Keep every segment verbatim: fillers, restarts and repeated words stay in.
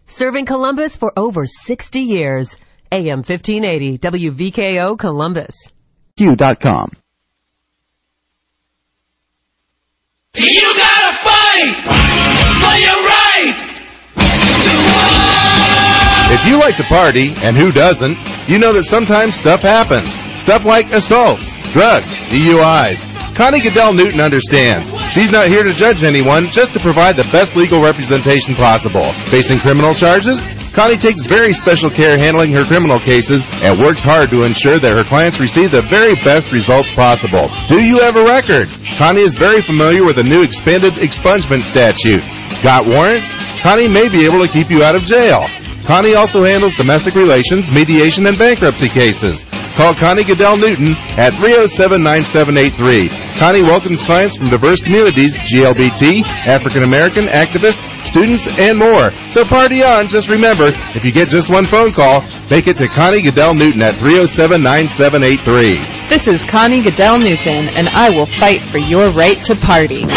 Serving Columbus for over sixty years. A M fifteen eighty, W V K O Columbus. Q dot com. You gotta fight for your right to war. If you like to party, and who doesn't, you know that sometimes stuff happens. Stuff like assaults, drugs, D U Is. Connie Goodell Newton understands. She's not here to judge anyone, just to provide the best legal representation possible. Facing criminal charges? Connie takes very special care handling her criminal cases and works hard to ensure that her clients receive the very best results possible. Do you have a record? Connie is very familiar with the new expanded expungement statute. Got warrants? Connie may be able to keep you out of jail. Connie also handles domestic relations, mediation, and bankruptcy cases. Call Connie Goodell Newton at three oh seven, nine seven eight three. Connie welcomes clients from diverse communities, G L B T, African American, activists, students, and more. So party on. Just remember, if you get just one phone call, make it to Connie Goodell Newton at three oh seven, nine seven eight three. This is Connie Goodell Newton, and I will fight for your right to party.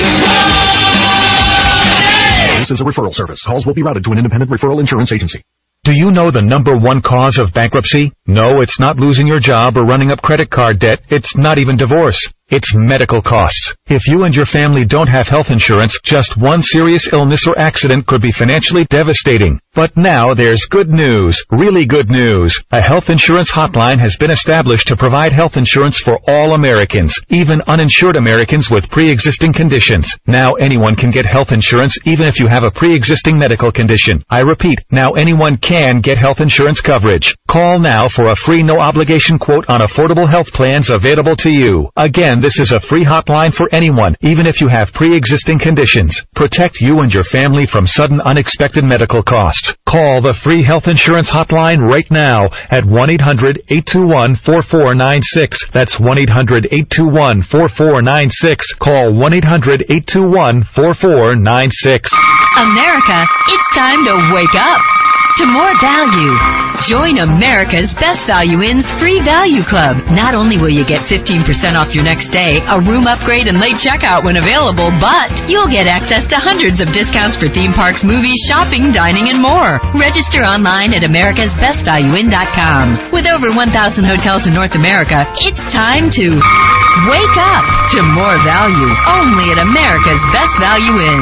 This is a referral service. Calls will be routed to an independent referral insurance agency. Do you know the number one cause of bankruptcy? No, it's not losing your job or running up credit card debt. It's not even divorce. It's medical costs. If you and your family don't have health insurance, just one serious illness or accident could be financially devastating. But now there's good news, really good news. A health insurance hotline has been established to provide health insurance for all Americans, even uninsured Americans with pre-existing conditions. Now anyone can get health insurance even if you have a pre-existing medical condition. I repeat, now anyone can get health insurance coverage. Call now for a free no-obligation quote on affordable health plans available to you. Again, this is a free hotline for anyone, even if you have pre-existing conditions. Protect you and your family from sudden unexpected medical costs. Call the free health insurance hotline right now at one eight hundred, eight two one, four four nine six. That's one eight hundred, eight two one, four four nine six. Call one eight hundred, eight two one, four four nine six. America, it's time to wake up to more value. Join America's Best Value Inn's Free Value Club. Not only will you get fifteen percent off your next stay, a room upgrade, and late checkout when available, but you'll get access to hundreds of discounts for theme parks, movies, shopping, dining, and more. Register online at americas best value inn dot com. With over one thousand hotels in North America, it's time to wake up to more value. Only at America's Best Value Inn.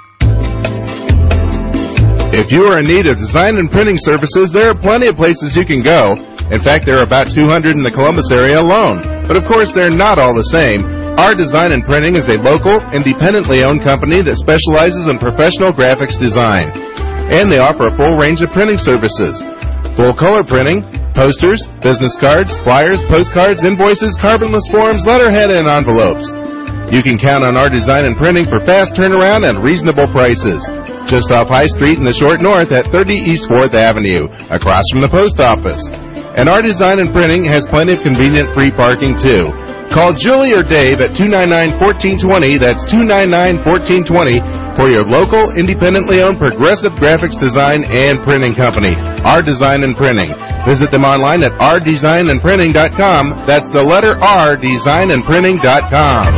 If you are in need of design and printing services, there are plenty of places you can go. In fact, there are about two hundred in the Columbus area alone. But of course, they're not all the same. Our Design and Printing is a local, independently owned company that specializes in professional graphics design. And they offer a full range of printing services. Full color printing, posters, business cards, flyers, postcards, invoices, carbonless forms, letterhead, and envelopes. You can count on our Design and Printing for fast turnaround and reasonable prices. Just off High Street in the Short North at thirty East fourth Avenue, across from the post office. And our Design and Printing has plenty of convenient free parking, too. Call Julie or Dave at two nine nine, one four two zero, that's two nine nine, one four two zero, for your local, independently owned progressive graphics design and printing company, Our Design and Printing. Visit them online at r design and printing dot com. That's the letter R, design and printing dot com.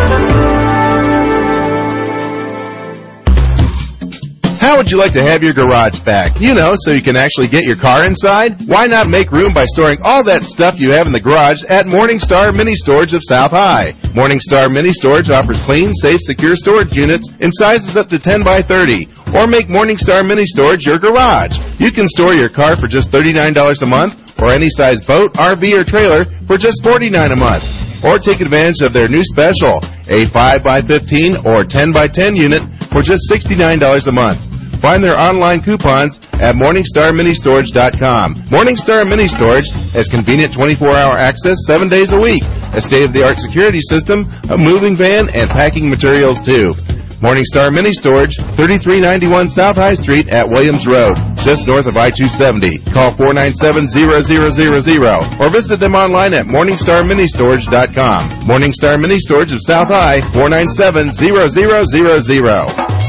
How would you like to have your garage back? You know, so you can actually get your car inside? Why not make room by storing all that stuff you have in the garage at Morningstar Mini Storage of South High? Morningstar Mini Storage offers clean, safe, secure storage units in sizes up to ten by thirty. Or make Morningstar Mini Storage your garage. You can store your car for just thirty-nine dollars a month, or any size boat, R V, or trailer for just forty-nine dollars a month. Or take advantage of their new special, a five by fifteen or ten by ten unit for just sixty-nine dollars a month. Find their online coupons at morningstar mini storage dot com. Morningstar Mini Storage has convenient twenty-four hour access seven days a week, a state-of-the-art security system, a moving van, and packing materials, too. Morningstar Mini Storage, thirty-three ninety-one South High Street at Williams Road, just north of I two seventy. Call four nine seven, zero zero zero zero or visit them online at morningstar mini storage dot com. Morningstar Mini Storage of South High, four nine seven, zero zero zero zero.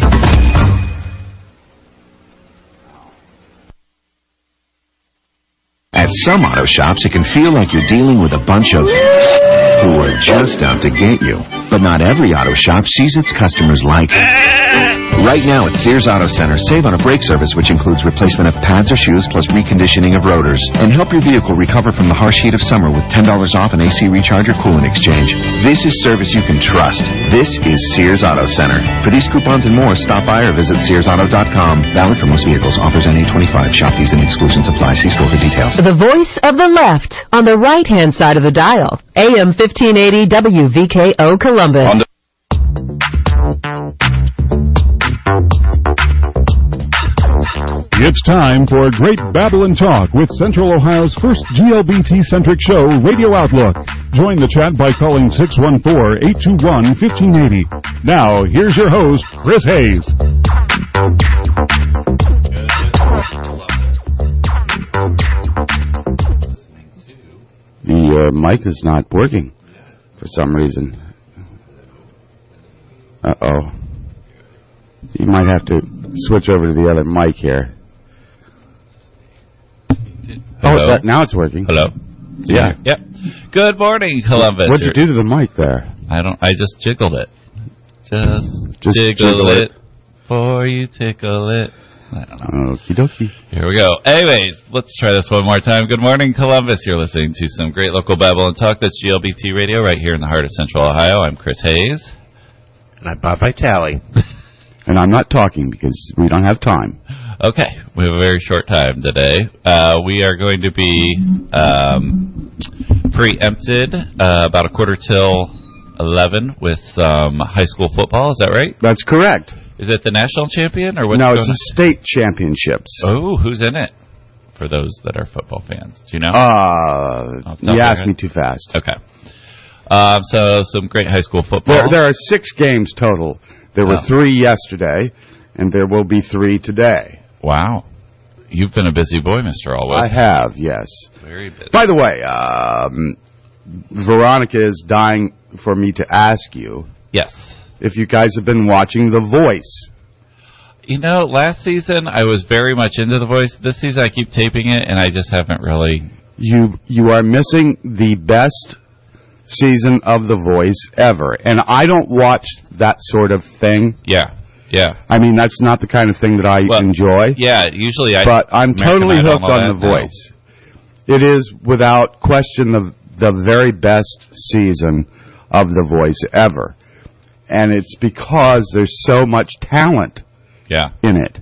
At some auto shops, it can feel like you're dealing with a bunch of who are just out to get you. But not every auto shop sees its customers like Right now at Sears Auto Center, save on a brake service which includes replacement of pads or shoes plus reconditioning of rotors. And help your vehicle recover from the harsh heat of summer with ten dollars off an A C recharge or coolant exchange. This is service you can trust. This is Sears Auto Center. For these coupons and more, stop by or visit Sears Auto dot com. Valid for most vehicles. Offers N A twenty-five. Shop fees and exclusions apply. See store for details. The voice of the left on the right-hand side of the dial. A M fifteen eighty W V K O Columbus. It's time for Great Babylon Talk with Central Ohio's first G L B T-centric show, Radio Outlook. Join the chat by calling six one four, eight two one, one five eight zero. Now, here's your host, Chris Hayes. The uh, mic is not working for some reason. Uh-oh. You might have to switch over to the other mic here. Hello? Oh, that, now it's working. Hello? Yeah. Yep. Good morning, Columbus. What'd you do to the mic there? I don't. I just jiggled it. Just, Just jiggle, jiggle it, it. before you tickle it. I don't know. Okie dokie. Here we go. Anyways, let's try this one more time. Good morning, Columbus. You're listening to some great local Babylon Talk. That's G L B T Radio right here in the heart of Central Ohio. I'm Chris Hayes. And I'm Bob Vitale. And I'm not talking because we don't have time. Okay, we have a very short time today. Uh, we are going to be um, preempted uh, about a quarter till eleven with um, high school football. Is that right? That's correct. Is it the national champion or what's No, going it's the state championships. Oh, who's in it? For those that are football fans, do you know? Uh, you asked me too fast. Okay. Um, so some great high school football. There, there are six games total. There were Oh. three yesterday, and there will be three today. Wow. You've been a busy boy, Mister Alwood. I have, yes. Very busy. By the way, um, Veronica is dying for me to ask you. Yes. If you guys have been watching The Voice. You know, last season I was very much into The Voice. This season I keep taping it, and I just haven't really... You you are missing the best season of The Voice ever. And I don't watch that sort of thing. Yeah, yeah. I mean, that's not the kind of thing that I well, enjoy. Yeah, usually I... But I'm American totally Idol hooked and all on that The Voice. Now. It is, without question, the the very best season of The Voice ever. And it's because there's so much talent yeah. in it.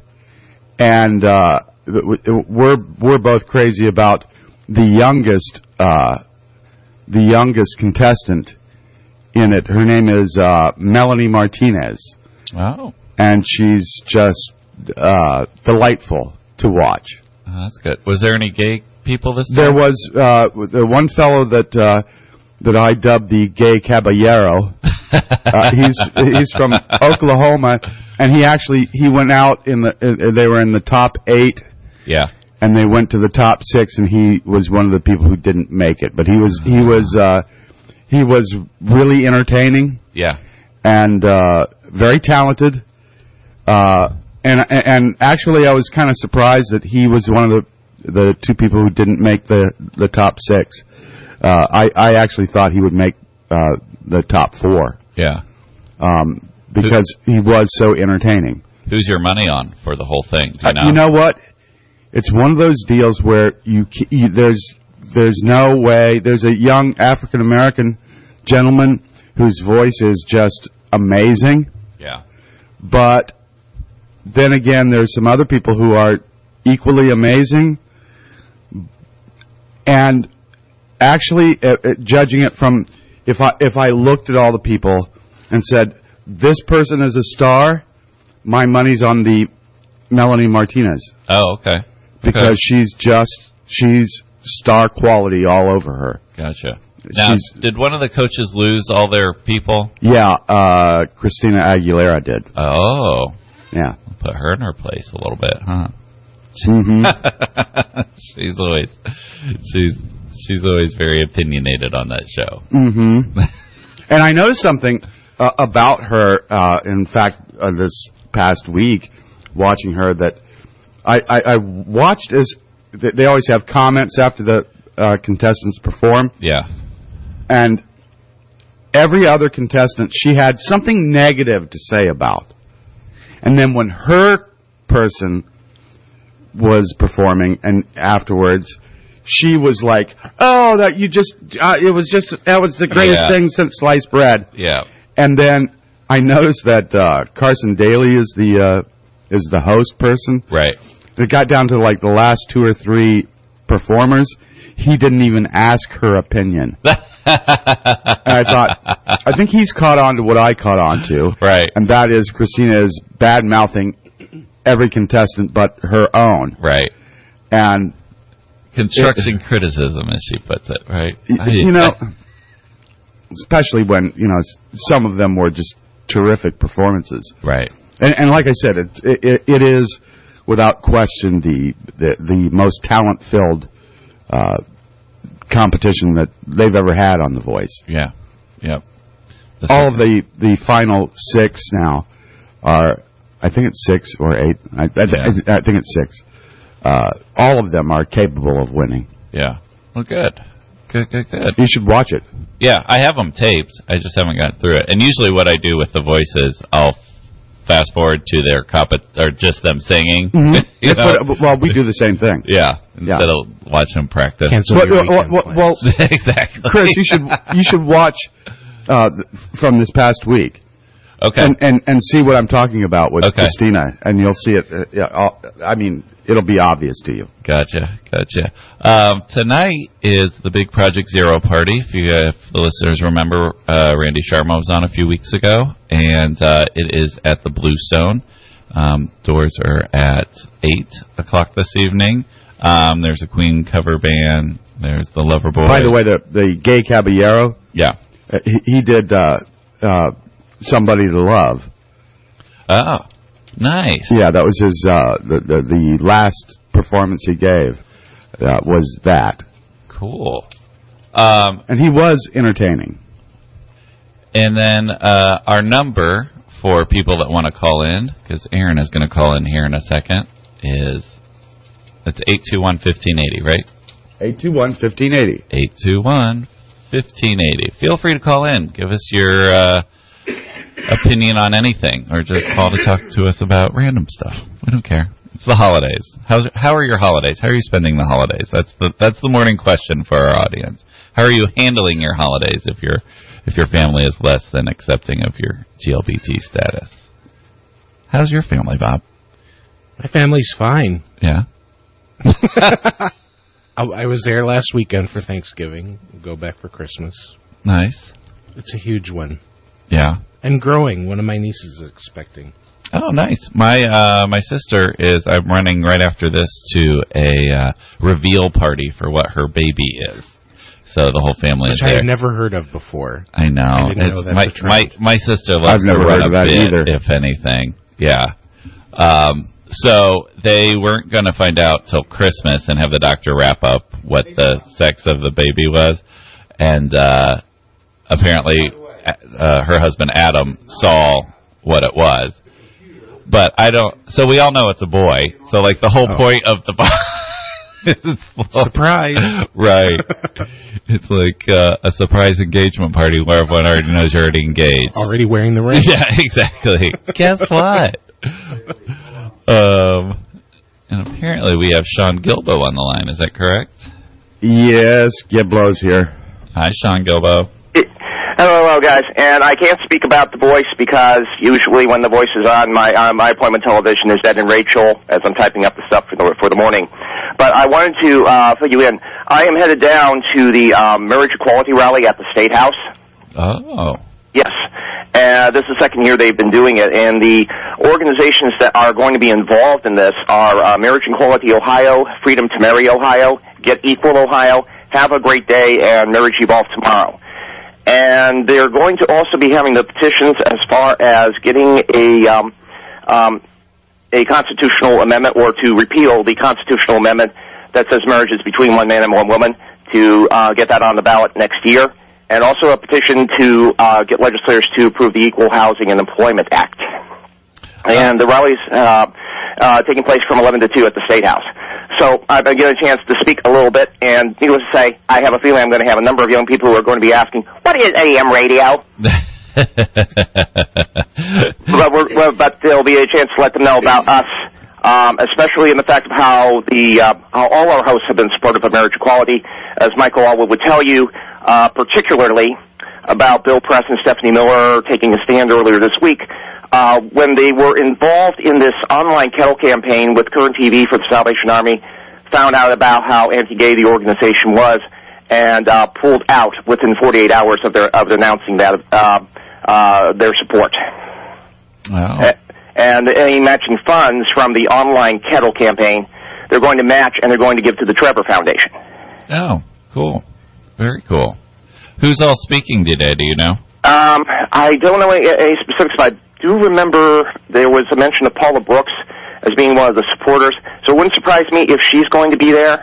And uh, we're we're both crazy about the youngest uh, the youngest contestant in it. Her name is uh, Melanie Martinez. Oh. And she's just uh, delightful to watch. Oh, that's good. Was there any gay people this time? There was uh, the one fellow that uh, that I dubbed the gay caballero. uh, he's he's from Oklahoma, and he actually he went out in the uh, they were in the top eight. Yeah. And they went to the top six, and he was one of the people who didn't make it. But he was he was uh, he was really entertaining. Yeah. And uh, very talented. Uh, and and actually, I was kind of surprised that he was one of the the two people who didn't make the the top six. Uh, I I actually thought he would make uh, the top four. Yeah. Um, because Who, he was so entertaining. Who's your money on for the whole thing? Do you know? Uh, you know what? It's one of those deals where you, you there's there's no way. There's a young African American gentleman whose voice is just amazing. Yeah. But then again, there's some other people who are equally amazing. And actually, uh, uh, judging it from if I if I looked at all the people and said this person is a star, my money's on the Melanie Martinez. Oh, okay. Because okay. she's just she's star quality all over her. Gotcha. Now, she's, did one of the coaches lose all their people? Yeah, uh, Christina Aguilera did. Oh. Yeah. Put her in her place a little bit, huh? Mm-hmm. she's always she's she's always very opinionated on that show. Mm-hmm. And I noticed something uh, about her. Uh, in fact, uh, this past week, watching her, that I, I, I watched as they always have comments after the uh, contestants perform. Yeah. And every other contestant, she had something negative to say about. And then when her person was performing, and afterwards, she was like, "Oh, that you just, uh, it was just, that was the greatest Yeah. thing since sliced bread." Yeah. And then I noticed that uh, Carson Daly is the uh, is the host person. Right. It got down to like the last two or three performers. He didn't even ask her opinion. And I thought, I think he's caught on to what I caught on to. Right. And that is Christina is bad-mouthing every contestant but her own. Right. And construction it, criticism, as she puts it, right? You, you know, especially when, you know, some of them were just terrific performances. Right. And, and like I said, it, it, it is, without question, the, the, the most talent-filled uh, competition that they've ever had on The Voice. Yeah. Yep. That's All of the, the final six now are, I think it's six or eight. I, I, yeah. I think it's six. Uh, all of them are capable of winning. Yeah. Well, good. Good, good, good. You should watch it. Yeah, I have them taped. I just haven't gotten through it. And usually what I do with The Voice is I'll fast forward to their comp- or just them singing. Mm-hmm. That's what, well, we do the same thing. Yeah, instead yeah. of watching them practice. Cancel well, your well, well, well, exactly. Chris, you should you should watch uh, from this past week. Okay. And, and and see what I'm talking about with okay. Christina, and you'll see it. Uh, yeah, I'll, I mean, it'll be obvious to you. Gotcha, gotcha. Um, tonight is the big Project Zero party. If you, if the listeners remember, uh, Randy Sharma was on a few weeks ago, and uh, it is at the Bluestone. Um, doors are at eight o'clock this evening. Um, there's a Queen cover band. There's the Loverboy. By the way, the the Gay Caballero. Yeah. Uh, he, he did. Uh, uh, Somebody to Love. Oh, nice. Yeah, that was his, uh, the, the the last performance he gave uh, was that. Cool. Um, and he was entertaining. And then uh, our number for people that want to call in, because Aaron is going to call in here in a second, is, it's eight two one, one five eight zero, right? eight two one, one five eight zero. eight two one, one five eight zero. Feel free to call in. Give us your... Uh, opinion on anything, or just call to talk to us about random stuff. We don't care. It's the holidays. How's, how are your holidays? How are you spending the holidays? That's the that's the morning question for our audience. How are you handling your holidays if your if your family is less than accepting of your G L B T status? How's your family, Bob? My family's fine. Yeah. I, I was there last weekend for Thanksgiving. We'll go back for Christmas. Nice. It's a huge one. Yeah. And growing. One of my nieces is expecting. Oh, nice. My uh, my sister is, I'm running right after this to a uh, reveal party for what her baby is. So the whole family Which is there. Which I've never heard of before. I know. I didn't it's know that's my, a trend. My, my sister loves I've never to run heard of a that bit, either. if anything. Yeah. Um, so they weren't going to find out till Christmas and have the doctor wrap up what the sex of the baby was. And uh, apparently... Uh, her husband Adam saw what it was, but I don't. So we all know it's a boy. So like the whole oh. point of the surprise, right? It's like uh, a surprise engagement party where everyone already knows you're already engaged, already wearing the ring. Yeah, exactly. Guess what? um, and apparently we have Sean Gilbo on the line. Is that correct? Yes, Giblo's here. Hi, Sean Gilbo. Hello, hello, guys. And I can't speak about The Voice because usually when The Voice is on, my uh, my appointment television is Ed and Rachel as I'm typing up the stuff for the for the morning. But I wanted to uh, fill you in. I am headed down to the um, marriage equality rally at the State House. Oh. Yes. Uh, this is the second year they've been doing it, and the organizations that are going to be involved in this are uh, Marriage Equality Ohio, Freedom to Marry Ohio, Get Equal Ohio, Have a Great Day, and Marriage Evolve Tomorrow. And they're going to also be having the petitions as far as getting a um, um, a constitutional amendment or to repeal the constitutional amendment that says marriage is between one man and one woman, to uh, get that on the ballot next year. And also a petition to uh, get legislators to approve the Equal Housing and Employment Act. And the rally's uh, uh, taking place from eleven to two at the State House. So I've been given a chance to speak a little bit, and needless to say, I have a feeling I'm going to have a number of young people who are going to be asking, what is A M radio? but, we're, well, but there'll be a chance to let them know about us, um, especially in the fact of how the uh, how all our hosts have been supportive of marriage equality. As Michael Allwood would tell you, uh, particularly about Bill Press and Stephanie Miller taking a stand earlier this week, uh, when they were involved in this online kettle campaign with Current T V for the Salvation Army, found out about how anti-gay the organization was, and uh, pulled out within forty-eight hours of their of announcing that uh, uh, their support. Wow. Uh, and any matching funds from the online kettle campaign, they're going to match and they're going to give to the Trevor Foundation. Oh, cool. Very cool. Who's all speaking today, do you know? Um, I don't know any, any specifics, but I do remember there was a mention of Paula Brooks as being one of the supporters, so it wouldn't surprise me if she's going to be there.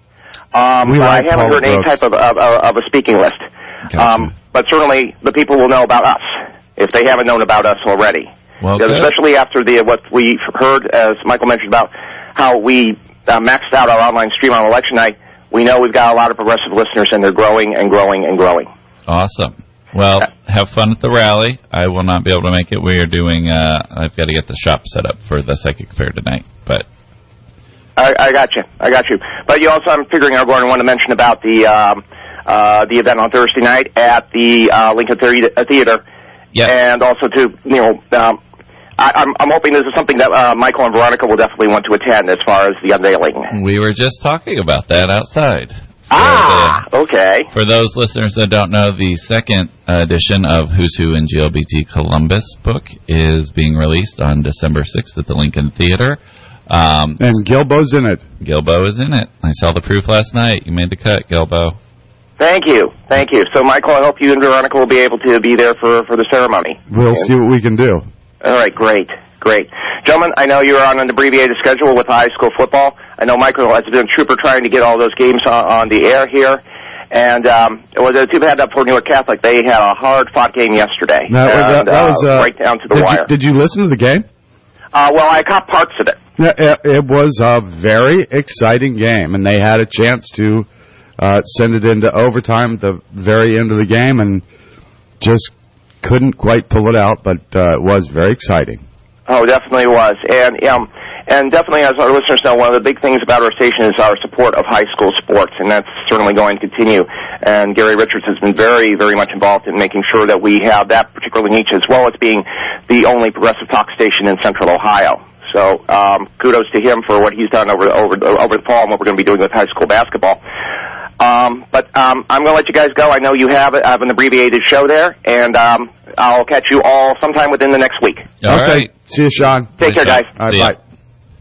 Um, we I like haven't Paula heard any Brooks. type of, of, of a speaking list. Gotcha. Um, but certainly the people will know about us, if they haven't known about us already. Well, Because good. especially after the what we've heard, as Michael mentioned, about how we uh, maxed out our online stream on election night, we know we've got a lot of progressive listeners, and they're growing and growing and growing. Awesome. Well, have fun at the rally. I will not be able to make it. We are doing, uh, I've got to get the shop set up for the psychic fair tonight, but... I, I got you. I got you. But you also, I'm figuring, are going to want to mention about the um, uh, the event on Thursday night at the uh, Lincoln Theater. Yeah. And also to, you know, um, I, I'm, I'm hoping this is something that uh, Michael and Veronica will definitely want to attend as far as the unveiling. We were just talking about that outside. Ah, the, okay. For those listeners that don't know, the second edition of Who's Who in G L B T Columbus book is being released on December sixth at the Lincoln Theater. Um, and Gilbo's in it. Gilbo is in it. I saw the proof last night. You made the cut, Gilbo. Thank you. Thank you. So, Michael, I hope you and Veronica will be able to be there for, for the ceremony. We'll and, see what we can do. All right, great. Great. Gentlemen, I know you're on an abbreviated schedule with high school football. I know Michael has been a trooper trying to get all those games on, on the air here. And um, it was too bad that for Newark Catholic. They had a hard-fought game yesterday. That, and, that, that was uh, right down to the did wire. You, did you listen to the game? Uh, well, I caught parts of it. Yeah, it, it was a very exciting game, and they had a chance to uh, send it into overtime at the very end of the game, and just couldn't quite pull it out, but uh, it was very exciting. Oh, definitely was. And um, and definitely, as our listeners know, one of the big things about our station is our support of high school sports, and that's certainly going to continue. And Gary Richards has been very, very much involved in making sure that we have that particular niche, as well as being the only progressive talk station in Central Ohio. So um, kudos to him for what he's done over over over the fall and what we're going to be doing with high school basketball. Um, but um, I'm going to let you guys go. I know you have, have an abbreviated show there, and um, I'll catch you all sometime within the next week. All okay. right. See you, Sean. Take care, guys. All right, bye.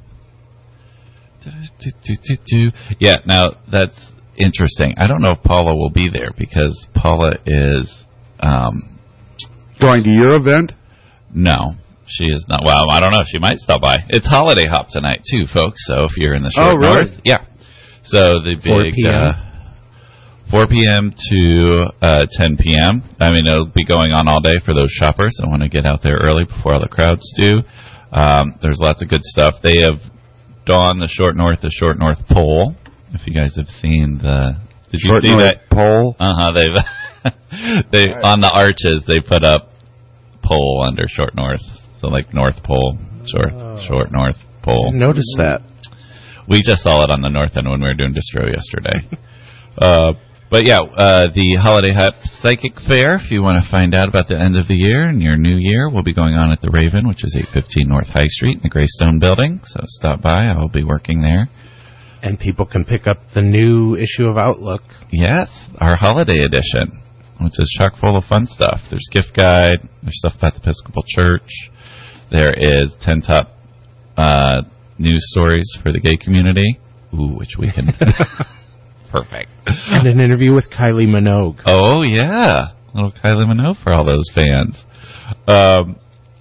Do, do, do, do. Yeah, now that's interesting. I don't know if Paula will be there because Paula is... Um, going to your event? No. She is not. Well, I don't know. She might stop by. It's Holiday Hop tonight, too, folks. So if you're in the short oh, really? north. Yeah. So the big uh, four p.m. to uh, ten p.m. I mean, it'll be going on all day for those shoppers that want to get out there early before all the crowds do. Um, there's lots of good stuff. They have donned the Short North, the Short North pole. If you guys have seen the... Did you Short see North that? Pole? Uh-huh. They've they right. On the arches, they put up pole under Short North. So like North Pole, short, oh. short North Pole. I didn't notice that. We just saw it on the north end when we were doing distro yesterday. uh, but yeah, uh, the Holiday Hop Psychic Fair, if you want to find out about the end of the year and your new year, will be going on at the Raven, which is eight fifteen North High Street in the Greystone Building. So stop by. I will be working there. And people can pick up the new issue of Outlook. Yes, our holiday edition, which is chock full of fun stuff. There's gift guide. There's stuff about the Episcopal Church. There is ten top uh, news stories for the gay community, ooh, which we can... Perfect. And an interview with Kylie Minogue. Oh, yeah. Little Kylie Minogue for all those fans. Um,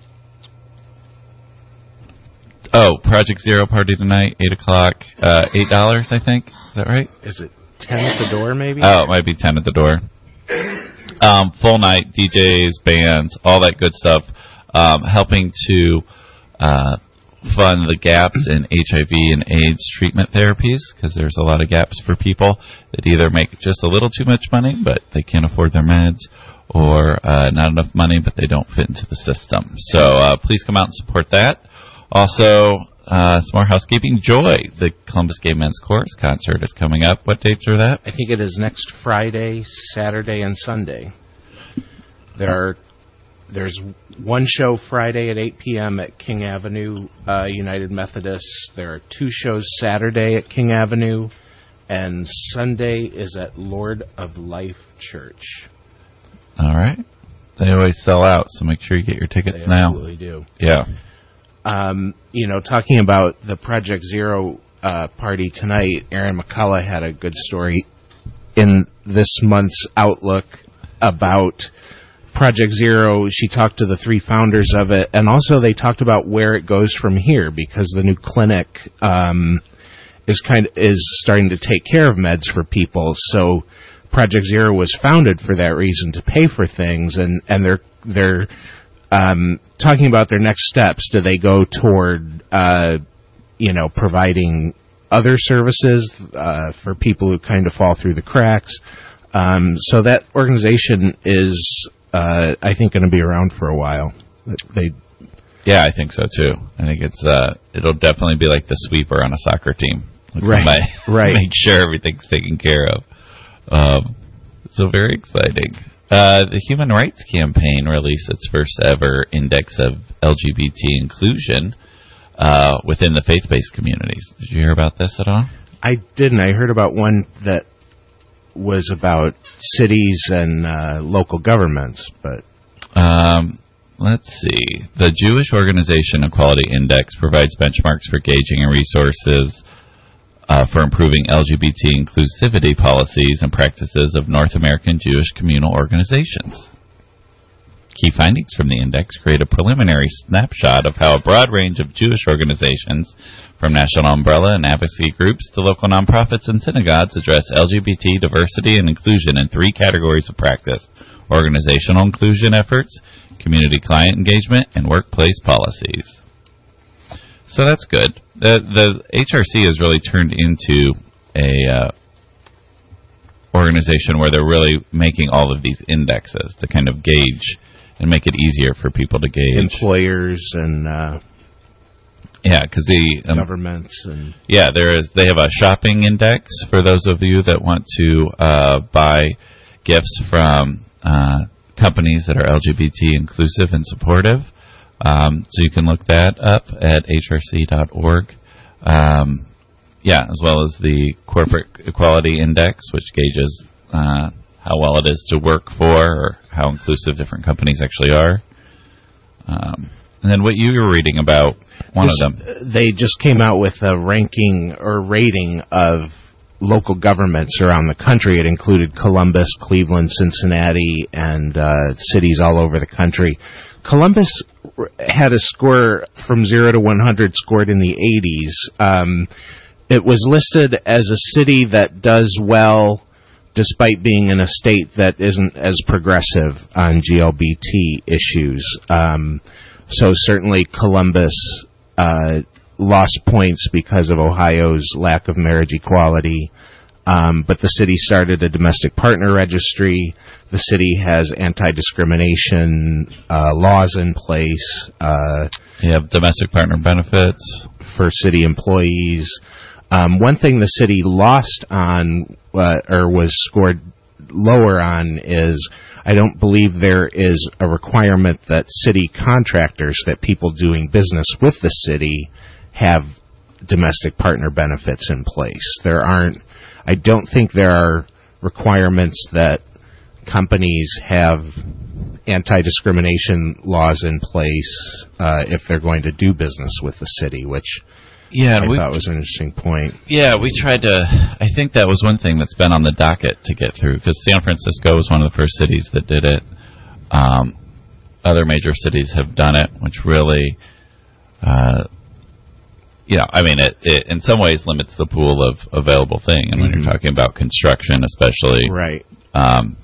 oh, Project Zero party tonight, eight o'clock, uh, eight dollars, I think. Is that right? Is it ten at the door, maybe? Oh, it might be ten at the door. Um, full night, D Js, bands, all that good stuff. Um, helping to uh, fund the gaps in H I V and AIDS treatment therapies, because there's a lot of gaps for people that either make just a little too much money, but they can't afford their meds, or uh, not enough money, but they don't fit into the system. So uh, please come out and support that. Also, uh, some more housekeeping. Joy, the Columbus Gay Men's Chorus concert is coming up. What dates are that? I think it is next Friday, Saturday, and Sunday. There are there's one show Friday at eight p.m. at King Avenue uh, United Methodist. There are two shows Saturday at King Avenue, and Sunday is at Lord of Life Church. All right. They always sell out, so make sure you get your tickets they now. Absolutely do. Yeah. Um, you know, talking about the Project Zero uh, party tonight, Erin McCullough had a good story in this month's Outlook about Project Zero. She talked to the three founders of it, and also they talked about where it goes from here, because the new clinic um, is kind of, is starting to take care of meds for people. So Project Zero was founded for that reason, to pay for things, and, and they're they're um, talking about their next steps. Do they go toward uh, you know providing other services uh, for people who kind of fall through the cracks? Um, so that organization is, uh, I think, going to be around for a while. They, yeah, I think so too. I think it's uh, it'll definitely be like the sweeper on a soccer team. Like right, my, right. Make sure everything's taken care of. Um, so very exciting. Uh, the Human Rights Campaign released its first ever index of L G B T inclusion uh, within the faith-based communities. Did you hear about this at all? I didn't. I heard about one that was about cities and uh, local governments, but um, let's see. The Jewish Organization Equality Index provides benchmarks for gauging and resources uh, for improving L G B T inclusivity policies and practices of North American Jewish communal organizations. Key findings from the index create a preliminary snapshot of how a broad range of Jewish organizations, from national umbrella and advocacy groups to local nonprofits and synagogues, address L G B T diversity and inclusion in three categories of practice: organizational inclusion efforts, community client engagement, and workplace policies. So that's good. The, the H R C has really turned into a uh, organization where they're really making all of these indexes to kind of gauge and make it easier for people to gauge. Employers and uh, yeah, because the um, governments and yeah, there is. They have a shopping index for those of you that want to uh, buy gifts from uh, companies that are L G B T inclusive and supportive. Um, so you can look that up at H R C dot org. Um, yeah, as well as the Corporate Equality Index, which gauges uh, how well it is to work for, or how inclusive different companies actually are. Um, and then what you were reading about, one this, of them. They just came out with a ranking or rating of local governments around the country. It included Columbus, Cleveland, Cincinnati, and uh, cities all over the country. Columbus had a score from zero to one hundred scored in the eighties. Um, it was listed as a city that does well despite being in a state that isn't as progressive on G L B T issues. Um, so certainly Columbus uh, lost points because of Ohio's lack of marriage equality. Um, but the city started a domestic partner registry. The city has anti-discrimination uh, laws in place. Uh, you have domestic partner benefits for city employees. Um, one thing the city lost on, uh, or was scored lower on, is I don't believe there is a requirement that city contractors, that people doing business with the city, have domestic partner benefits in place. There aren't. I don't think there are requirements that companies have anti-discrimination laws in place uh, if they're going to do business with the city, which yeah, I we, thought was an interesting point. Yeah, we tried to, I think that was one thing that's been on the docket to get through, because San Francisco was one of the first cities that did it. Um, other major cities have done it, which really, uh, you know, I mean, it, it in some ways limits the pool of available thing. And when mm-hmm. you're talking about construction, especially, right, um,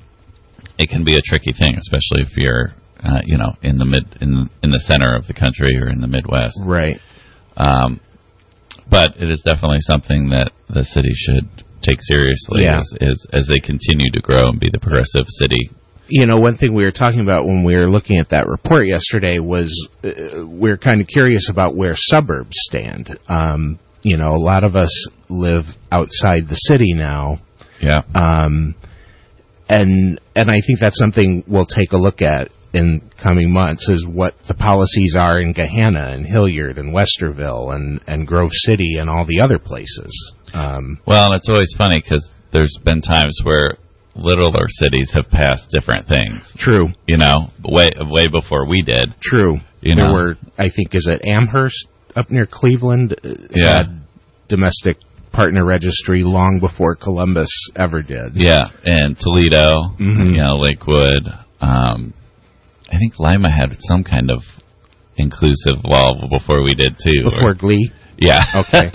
it can be a tricky thing, especially if you're, uh, you know, in the mid in in the center of the country or in the Midwest, right. Um, but it is definitely something that the city should take seriously, yeah. as, as as they continue to grow and be the progressive city. you know, one thing we were talking about when we were looking at that report yesterday was uh, we're kind of curious about where suburbs stand. Um, you know, a lot of us live outside the city now. Yeah. Um, and and I think that's something we'll take a look at in coming months, is what the policies are in Gahanna and Hilliard and Westerville and, and Grove City and all the other places. Um, well, and it's always funny because there's been times where littler cities have passed different things. True. You know, way way before we did. True. You there know? were, I think, is it Amherst up near Cleveland? Yeah. Had domestic partner registry long before Columbus ever did. Yeah, and Toledo, mm-hmm. you know, Lakewood. Um, I think Lima had some kind of inclusive law before we did too. Before or, Glee? Yeah. Okay.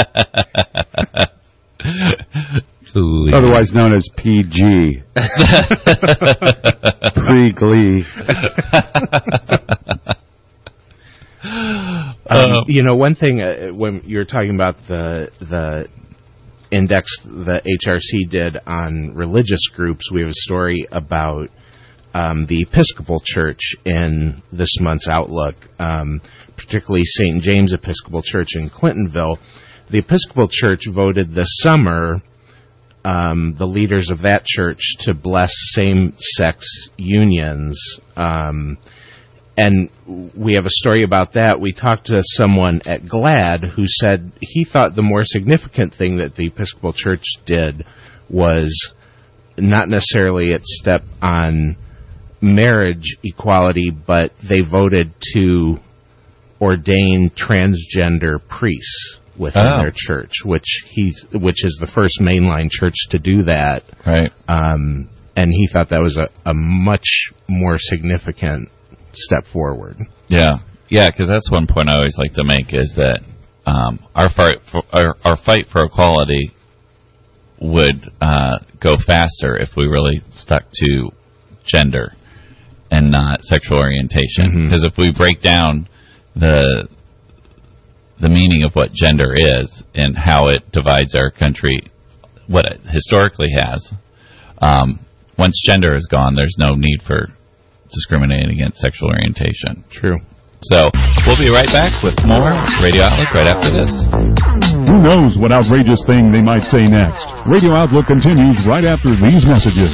Otherwise known as P G. Pre-Glee. um, you know, one thing, uh, when you were talking about the the index the H R C did on religious groups, we have a story about um, the Episcopal Church in this month's Outlook, um, particularly Saint James Episcopal Church in Clintonville. The Episcopal Church voted this summer Um, the leaders of that church to bless same-sex unions. Um, and we have a story about that. We talked to someone at GLAAD who said he thought the more significant thing that the Episcopal Church did was not necessarily its step on marriage equality, but they voted to ordain transgender priests within oh. their church, which he's which is the first mainline church to do that. Right. Um, and he thought that was a, a much more significant step forward. Yeah, yeah, because that's one point I always like to make is that um, our fight for our, our fight for equality would uh, go faster if we really stuck to gender and not sexual orientation. Because mm-hmm. if we break down the the meaning of what gender is and how it divides our country, what it historically has, um, once gender is gone, there's no need for discriminating against sexual orientation. True. So we'll be right back with more Radio Outlook right after this. Who knows what outrageous thing they might say next? Radio Outlook continues right after these messages.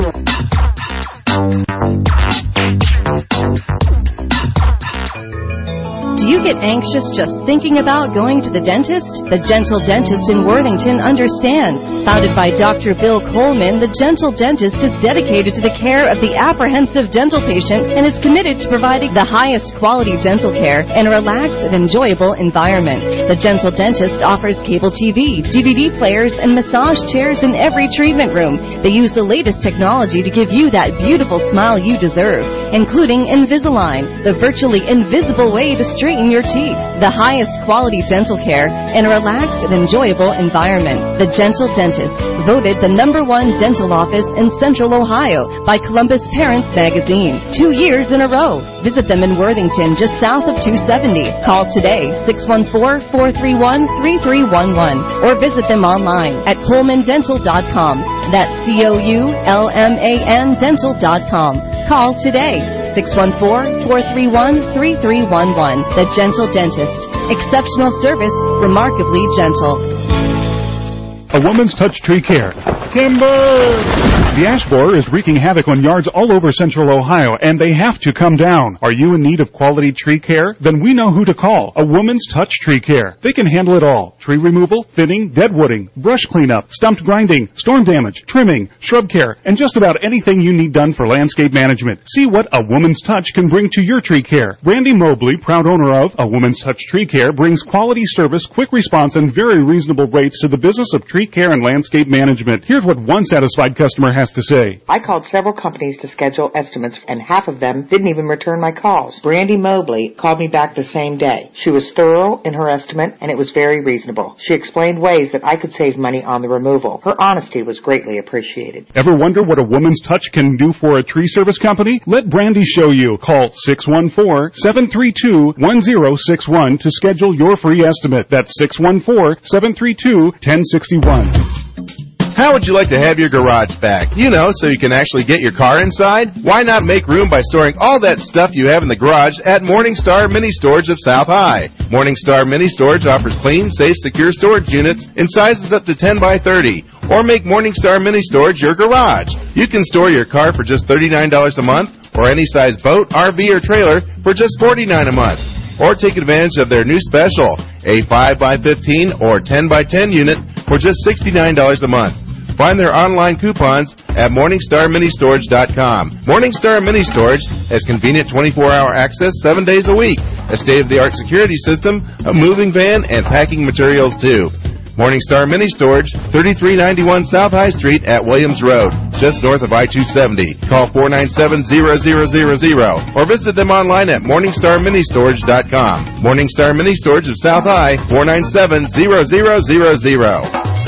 Do you get anxious just thinking about going to the dentist? The Gentle Dentist in Worthington understands. Founded by Doctor Bill Coleman, the Gentle Dentist is dedicated to the care of the apprehensive dental patient and is committed to providing the highest quality dental care in a relaxed and enjoyable environment. The Gentle Dentist offers cable T V, D V D players, and massage chairs in every treatment room. They use the latest technology to give you that beautiful smile you deserve, including Invisalign, the virtually invisible way to straighten your teeth. The highest quality dental care in a relaxed and enjoyable environment. The Gentle Dentist, voted the number one dental office in Central Ohio by Columbus Parents Magazine, two years in a row. Visit them in Worthington, just south of two seventy. Call today, six one four, four three one, three three one one, or visit them online at coleman dental dot com. That's C O U L M A N dental dot com. Call today, six one four, four three one, three three one one. The Gentle Dentist. Exceptional service, remarkably gentle. A Woman's Touch Tree Care. Timber! The ash borer is wreaking havoc on yards all over Central Ohio, and they have to come down. Are you in need of quality tree care? Then we know who to call. A Woman's Touch Tree Care. They can handle it all. Tree removal, thinning, deadwooding, brush cleanup, stump grinding, storm damage, trimming, shrub care, and just about anything you need done for landscape management. See what A Woman's Touch can bring to your tree care. Brandy Mobley, proud owner of A Woman's Touch Tree Care, brings quality service, quick response, and very reasonable rates to the business of tree care and landscape management. Here's what one satisfied customer has to say. I called several companies to schedule estimates, and half of them didn't even return my calls. Brandy Mobley called me back the same day. She was thorough in her estimate, and it was very reasonable. She explained ways that I could save money on the removal. Her honesty was greatly appreciated. Ever wonder what A Woman's Touch can do for a tree service company? Let Brandy show you. Call six one four, seven three two, one zero six one to schedule your free estimate. That's six one four, seven three two, one zero six one. How would you like to have your garage back? You know, so you can actually get your car inside? Why not make room by storing all that stuff you have in the garage at Morningstar Mini Storage of South High? Morningstar Mini Storage offers clean, safe, secure storage units in sizes up to ten by thirty. Or make Morningstar Mini Storage your garage. You can store your car for just thirty-nine dollars a month, or any size boat, R V, or trailer for just forty-nine dollars a month. Or take advantage of their new special, a five by fifteen or ten by ten unit for just sixty-nine dollars a month. Find their online coupons at Morningstar Mini Storage dot com. Morningstar Mini Storage has convenient twenty-four hour access seven days a week, a state-of-the-art security system, a moving van, and packing materials too. Morningstar Mini Storage, thirty-three ninety-one South High Street at Williams Road, just north of I two seventy. Call four nine seven, zero zero zero zero or visit them online at Morningstar Mini Storage dot com. Morningstar Mini Storage of South High, four nine seven, zero zero zero zero.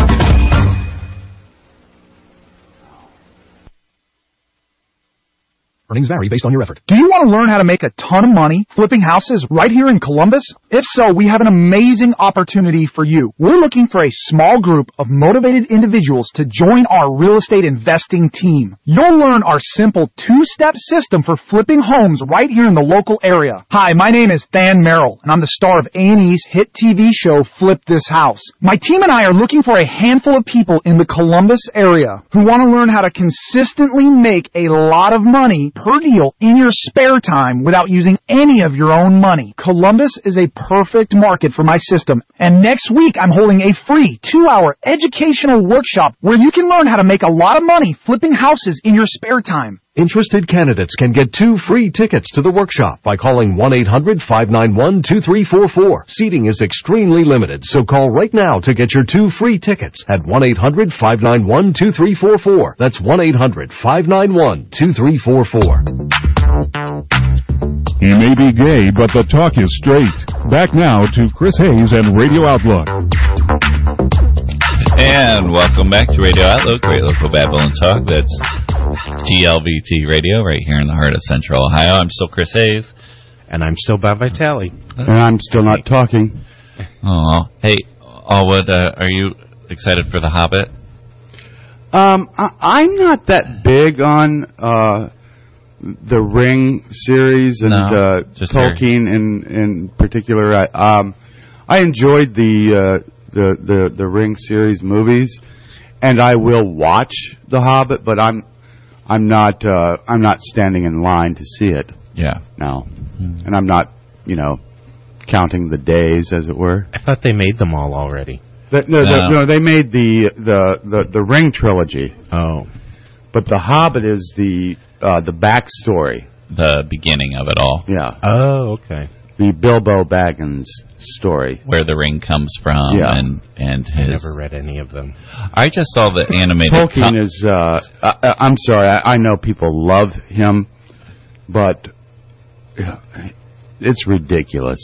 Earnings vary based on your effort. Do you want to learn how to make a ton of money flipping houses right here in Columbus? If so, we have an amazing opportunity for you. We're looking for a small group of motivated individuals to join our real estate investing team. You'll learn our simple two-step system for flipping homes right here in the local area. Hi, my name is Than Merrill, and I'm the star of A and E's hit T V show Flip This House. My team and I are looking for a handful of people in the Columbus area who want to learn how to consistently make a lot of money per deal in your spare time without using any of your own money. Columbus is a perfect market for my system, and next week I'm holding a free two-hour educational workshop where you can learn how to make a lot of money flipping houses in your spare time. Interested candidates can get two free tickets to the workshop by calling one eight hundred, five nine one, two three four four. Seating is extremely limited, so call right now to get your two free tickets at one eight hundred, five nine one, two three four four. That's one eight hundred, five nine one, two three four four. He may be gay, but the talk is straight. Back now to Chris Hayes and Radio Outlook. And welcome back to Radio Outlook, Great Local Babylon Talk. That's G L V T Radio right here in the heart of Central Ohio. I'm still Chris Hayes. And I'm still Bob Vitale. And I'm still not talking. Oh, hey, Allwood, uh, are you excited for The Hobbit? Um, I, I'm not that big on uh, the Ring series and No, uh, just Tolkien in in particular. I, um, I enjoyed the, uh, the the the Ring series movies, and I will watch The Hobbit, but I'm I'm not uh, I'm not standing in line to see it. Yeah. No, mm. and I'm not you know counting the days, as it were. I thought they made them all already. The, no, no. The, no, they made the, the the the Ring trilogy. Oh, but The Hobbit is the uh, the backstory, the beginning of it all. Yeah. Oh, okay. The Bilbo Baggins story, where the ring comes from, yeah. and and his. I never read any of them. I just saw the animated. Tolkien com- is. Uh, I, I'm sorry. I, I know people love him, but it's ridiculous.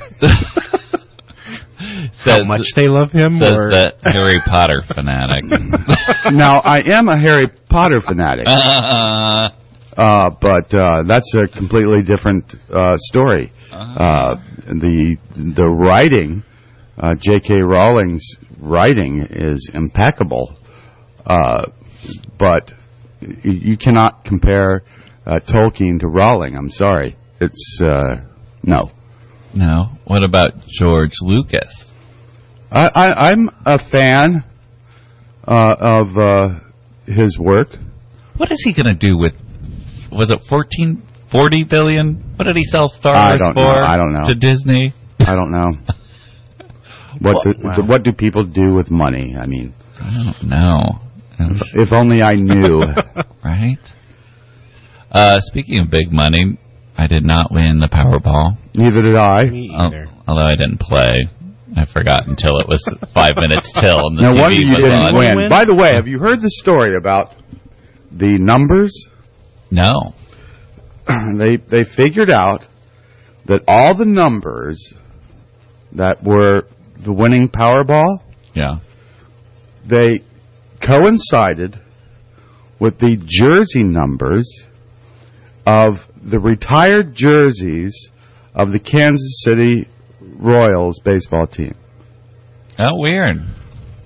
Says, How much they love him? Says or? that Harry Potter fanatic. Now, I am a Harry Potter fanatic. Uh, uh, but uh, that's a completely different uh, story. Uh, the the writing, uh, J K. Rowling's writing is impeccable. Uh, but you cannot compare uh, Tolkien to Rowling. I'm sorry. It's, uh, no. No. What about George Lucas? I, I, I'm a fan uh, of uh, his work. What is he going to do with, was it fourteen, forty billion? What did he sell Star Wars for? Know. I don't know. To Disney? I don't know. What do, wow. what do people do with money? I mean, I don't know. If, if only I knew. Right? Uh, speaking of big money, I did not win the Powerball. Neither did I. Me either. Uh, although I didn't play. I forgot until it was five minutes till and the no T V wonder you was didn't on. win. By the way, have you heard the story about the numbers? No. they they figured out that all the numbers that were the winning Powerball, yeah, they coincided with the jersey numbers of the retired jerseys of the Kansas City Royals baseball team. Oh, weird.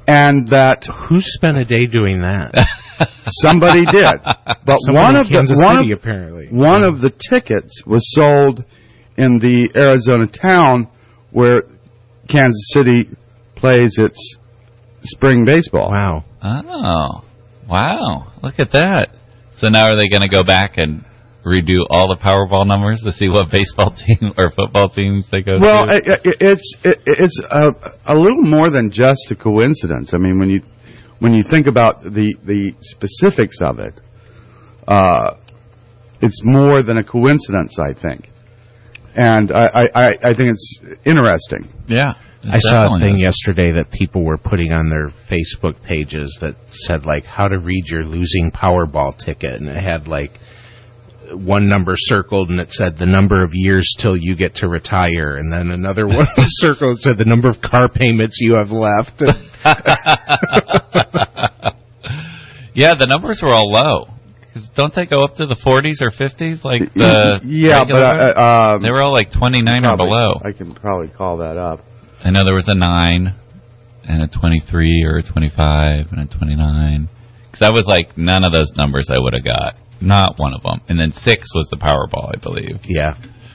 and that who spent a day doing that? Somebody did, but Somebody one in of the Kansas one City, of, apparently. one of the tickets was sold in the Arizona town where Kansas City plays its spring baseball. Wow! Oh, wow! Look at that. So now are they going to go back and redo all the Powerball numbers to see what baseball team or football teams they go well, to? Well, it, it, it's it, it's a, a little more than just a coincidence. I mean, when you when you think about the the specifics of it, uh, it's more than a coincidence, I think, and I I, I think it's interesting. Yeah. I saw a thing is. yesterday that people were putting on their Facebook pages that said, like, how to read your losing Powerball ticket. And it had, like, one number circled, and it said the number of years till you get to retire. And then another one was circled, it said the number of car payments you have left. Yeah, the numbers were all low. 'Cause don't they go up to the forties or fifties? Like the yeah, regular? but uh, um, they were all like twenty-nine probably, or below. I can probably call that up. I know there was a nine, and a twenty-three, or a twenty-five, and a twenty-nine. Because that was like none of those numbers I would have got. Not one of them. And then six was the Powerball, I believe. Yeah.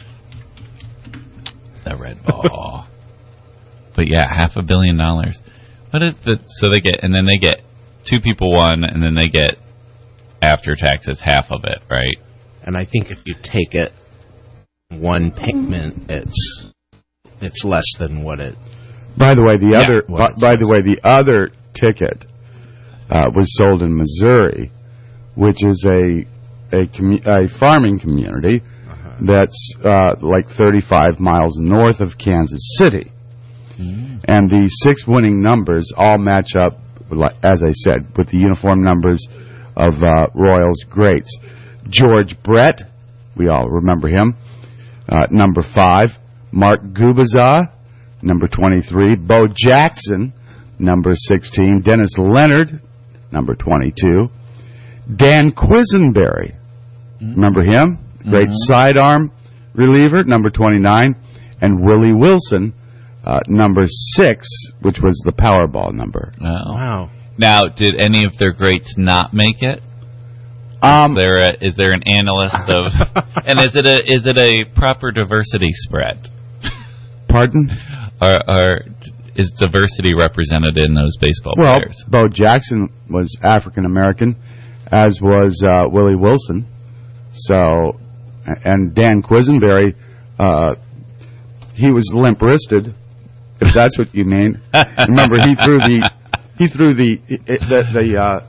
The red ball. But yeah, half a billion dollars. What is the, so they get, and then they get, two people won, and then they get, after taxes, half of it, right? And I think if you take it one payment, it's it's less than what it. By the way, the yeah, other by, by the way, the other ticket uh, was sold in Missouri, which is a a, commu- a farming community uh-huh. that's uh, like thirty-five miles north of Kansas City, mm. and the six winning numbers all match up, as I said, with the uniform numbers of uh, Royals greats. George Brett, we all remember him, uh, number five. Mark Gubiza, number twenty-three. Bo Jackson, number sixteen. Dennis Leonard, number twenty-two. Dan Quisenberry, mm-hmm. remember him? Great mm-hmm. sidearm reliever, number twenty-nine. And Willie Wilson, uh, number six, which was the Powerball number. Oh. Wow. Now, did any of their greats not make it? Um, is there a, is there an analyst of, and is it a is it a proper diversity spread? Pardon? Or, or is diversity represented in those baseball well, players? Bo Jackson was African American, as was uh, Willie Wilson. So, and Dan Quisenberry, uh, he was limp-wristed, if that's what you mean. Remember, he threw the he threw the the, the uh,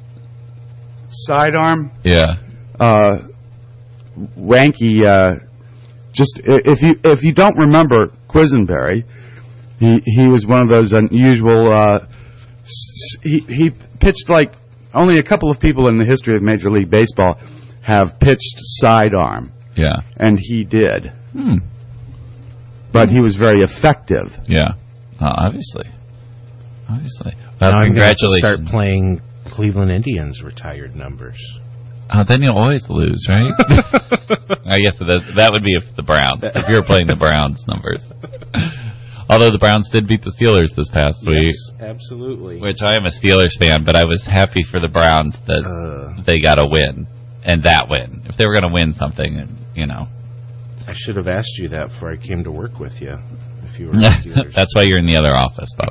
sidearm. Yeah. Uh, wanky. Uh, just if you if you don't remember Quisenberry, he he was one of those unusual. Uh, he he pitched like only a couple of people in the history of Major League Baseball have pitched sidearm. Yeah. And he did. Hmm. But he was very effective. Yeah. Uh, obviously. Obviously. Well, now I'm going to congratulations. start playing Cleveland Indians retired numbers. Uh, then you'll always lose, right? I guess that, that would be if the Browns. If you're playing the Browns numbers. Although the Browns did beat the Steelers this past yes, week. Absolutely. Which I am a Steelers fan, but I was happy for the Browns that uh, they got a win. And that win. If they were going to win something, you know. I should have asked you that before I came to work with you. If you were a Steelers. That's why you're in the other office, Bob.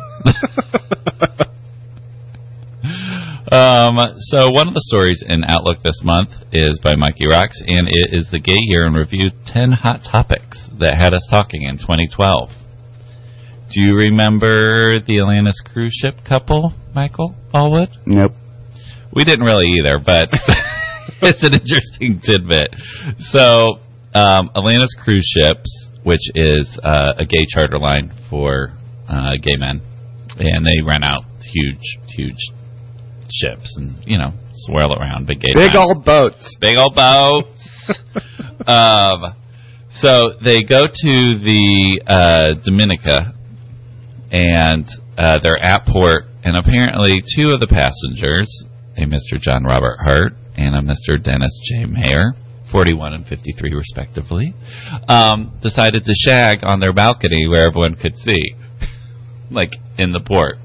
um, so one of the stories in Outlook this month is by Mikey Rocks, and it is the Gay Year in Review ten Hot Topics that had us talking in twenty twelve. Do you remember the Atlantis cruise ship couple, Michael Allwood? Nope. We didn't really either, but it's an interesting tidbit. So, um, Atlantis Cruise Ships, which is uh, a gay charter line for uh, gay men, and they rent out huge, huge ships and, you know, swirl around big gay Big men. old boats. Big old boats. um, so they go to the uh, Dominica, and uh, they're at port, and apparently two of the passengers, a Mister John Robert Hart and a Mister Dennis J. Mayer, forty-one and fifty-three respectively, um, decided to shag on their balcony where everyone could see, like in the port.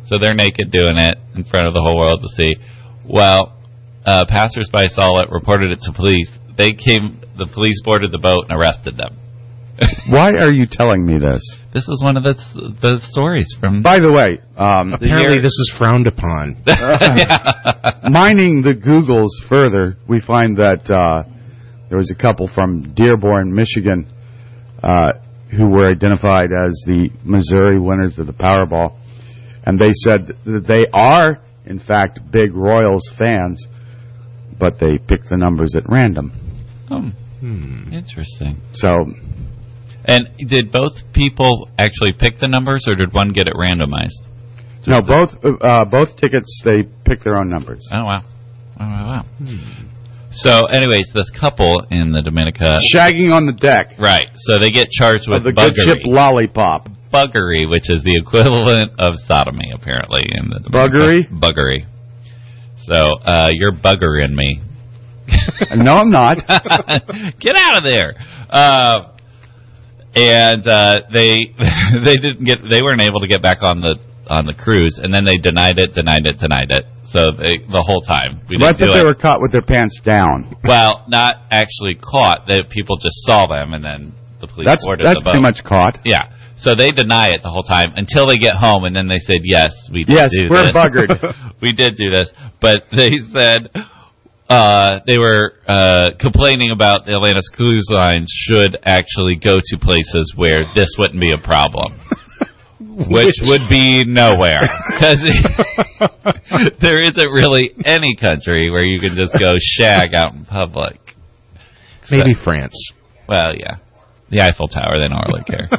So they're naked doing it in front of the whole world to see. Well, uh, passersby saw it, reported it to police. They came, the police boarded the boat and arrested them. Why are you telling me this? This is one of the the stories from... By the way... Um, Apparently this is frowned upon. Mining the Googles further, we find that uh, there was a couple from Dearborn, Michigan, uh, who were identified as the Missouri winners of the Powerball. And they said that they are, in fact, big Royals fans, but they picked the numbers at random. Oh, hmm. Interesting. So... And did both people actually pick the numbers, or did one get it randomized? No, both uh, both tickets, they pick their own numbers. Oh, wow. Oh, wow, wow. Hmm. So, anyways, this couple in the Dominica... Shagging on the deck. Right. So they get charged with of the buggery. Good Ship Lollipop. Buggery, which is the equivalent of sodomy, apparently. In the Buggery? Buggery. So, uh, you're buggering me. No, I'm not. Get out of there. Uh... And uh, they they didn't get they weren't able to get back on the on the cruise, and then they denied it, denied it, denied it. So they, the whole time we well, didn't I thought do they it. were caught with their pants down. Well, not actually caught. That people just saw them, and then the police that's, boarded that's the boat. pretty much caught. Yeah. So they deny it the whole time until they get home, and then they said, "Yes, we did yes, do we're this. buggered. We did do this." But they said. Uh, they were uh, complaining about the Atlantis Cruise Lines should actually go to places where this wouldn't be a problem, which would be nowhere, because there isn't really any country where you can just go shag out in public. Maybe So, France. Well, yeah. The Eiffel Tower, they don't really care.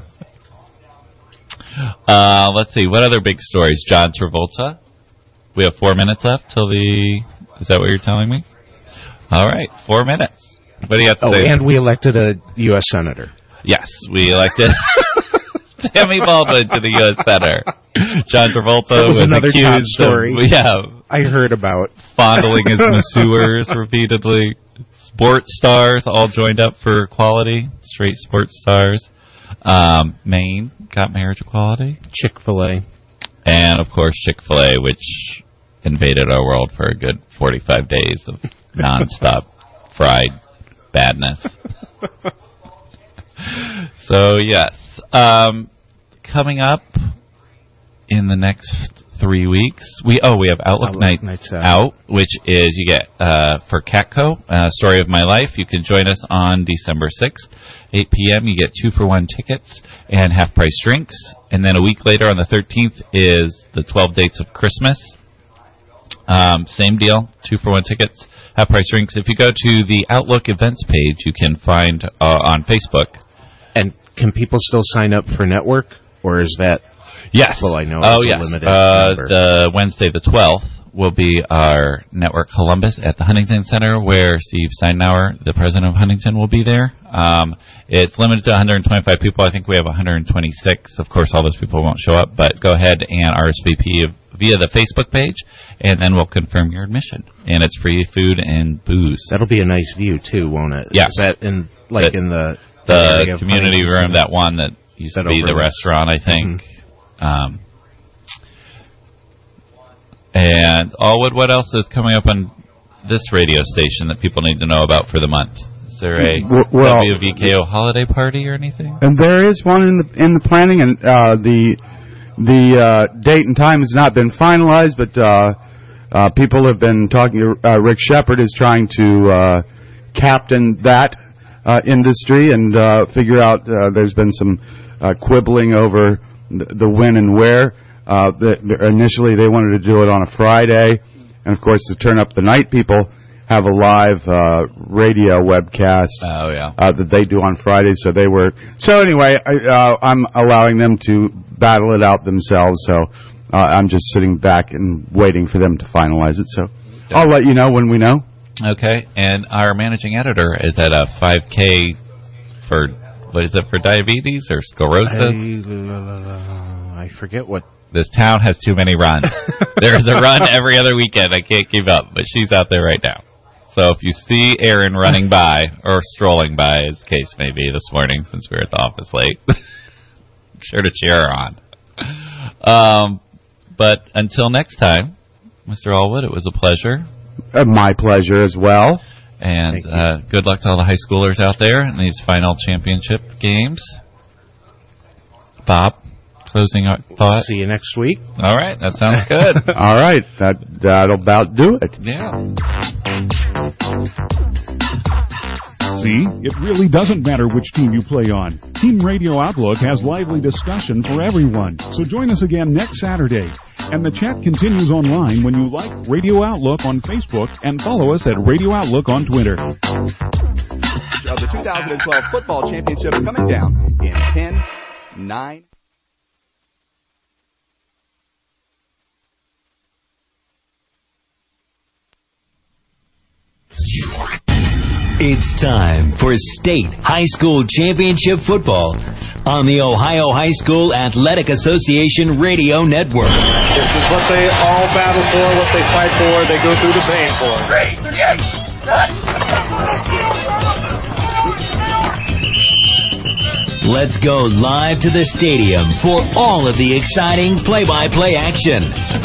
uh, let's see, what other big stories? John Travolta. We have four minutes left till the... Is that what you're telling me? All right, four minutes. What do you have to oh, say? And we elected a U S Senator. Yes, we elected Tammy Baldwin to the U S Senator. John Travolta that was, was another accused top story. Of, yeah, I heard about. Fondling his masseurs repeatedly. Sports stars all joined up for equality. Straight sports stars. Um, Maine got marriage equality. Chick-fil-A. And, of course, Chick-fil-A, which invaded our world for a good forty-five days of nonstop fried badness. So, yes. Um, coming up in the next three weeks, we oh, we have Outlook, Outlook Night Nights out. Out. which is you get uh, for Catco, uh, Story of My Life. You can join us on December sixth, eight p.m. You get two for one tickets and half-price drinks. And then a week later on the thirteenth is the twelve Dates of Christmas. Um, same deal, two for one tickets, half price drinks. If you go to the Outlook events page, you can find uh, on Facebook. And can people still sign up for network, or is that? Yes. Well, I know Oh, it's yes. a limited Uh, number. the Wednesday the twelfth will be our Network Columbus at the Huntington Center, where Steve Steinauer, the president of Huntington, will be there. Um, it's limited to one hundred twenty-five people. I think we have one hundred twenty-six. Of course, all those people won't show up, but go ahead and R S V P via the Facebook page, and then we'll confirm your admission. And it's free food and booze. That'll be a nice view too, won't it? Yeah. Is that in like the, in the the area of community Huntington room, Center? that one that used That to be the overlooks. restaurant, I think. Mm-hmm. Um, and Allwood, what else is coming up on this radio station that people need to know about for the month? Is there a W- well- W V K O holiday party or anything? And there is one in the in the planning, and uh, the the uh, date and time has not been finalized, but uh, uh, people have been talking. Uh, Rick Shepard is trying to uh, captain that uh, industry and uh, figure out. Uh, there's been some uh, quibbling over the, the when and where. Uh, the, initially, they wanted to do it on a Friday, and of course, to turn up the night, people have a live uh, radio webcast Oh, yeah. uh, that they do on Fridays. So they were. So anyway, I, uh, I'm allowing them to battle it out themselves. So uh, I'm just sitting back and waiting for them to finalize it. So Yeah. I'll let you know when we know. Okay, and our managing editor is at a five K for, what is it, for diabetes or sclerosis? I, I forget what. This town has too many runs. There's a run every other weekend. I can't keep up, but she's out there right now. So if you see Erin running by, or strolling by, as the case may be this morning, since we were at the office late, sure to cheer her on. Um, But until next time, Mister Allwood, it was a pleasure. Uh, my pleasure as well. And uh, good luck to all the high schoolers out there in these final championship games. Bob, closing thought? See you next week. All right, that sounds good. All right, that, that'll about do it. Yeah. See, it really doesn't matter which team you play on. Team Radio Outlook has lively discussion for everyone. So join us again next Saturday. And the chat continues online when you like Radio Outlook on Facebook and follow us at Radio Outlook on Twitter. Of the two thousand twelve football championship coming down in ten, nine. It's time for State High School Championship Football on the Ohio High School Athletic Association Radio Network. This is what they all battle for, what they fight for, they go through the pain for. Let's go live to the stadium for all of the exciting play-by-play action.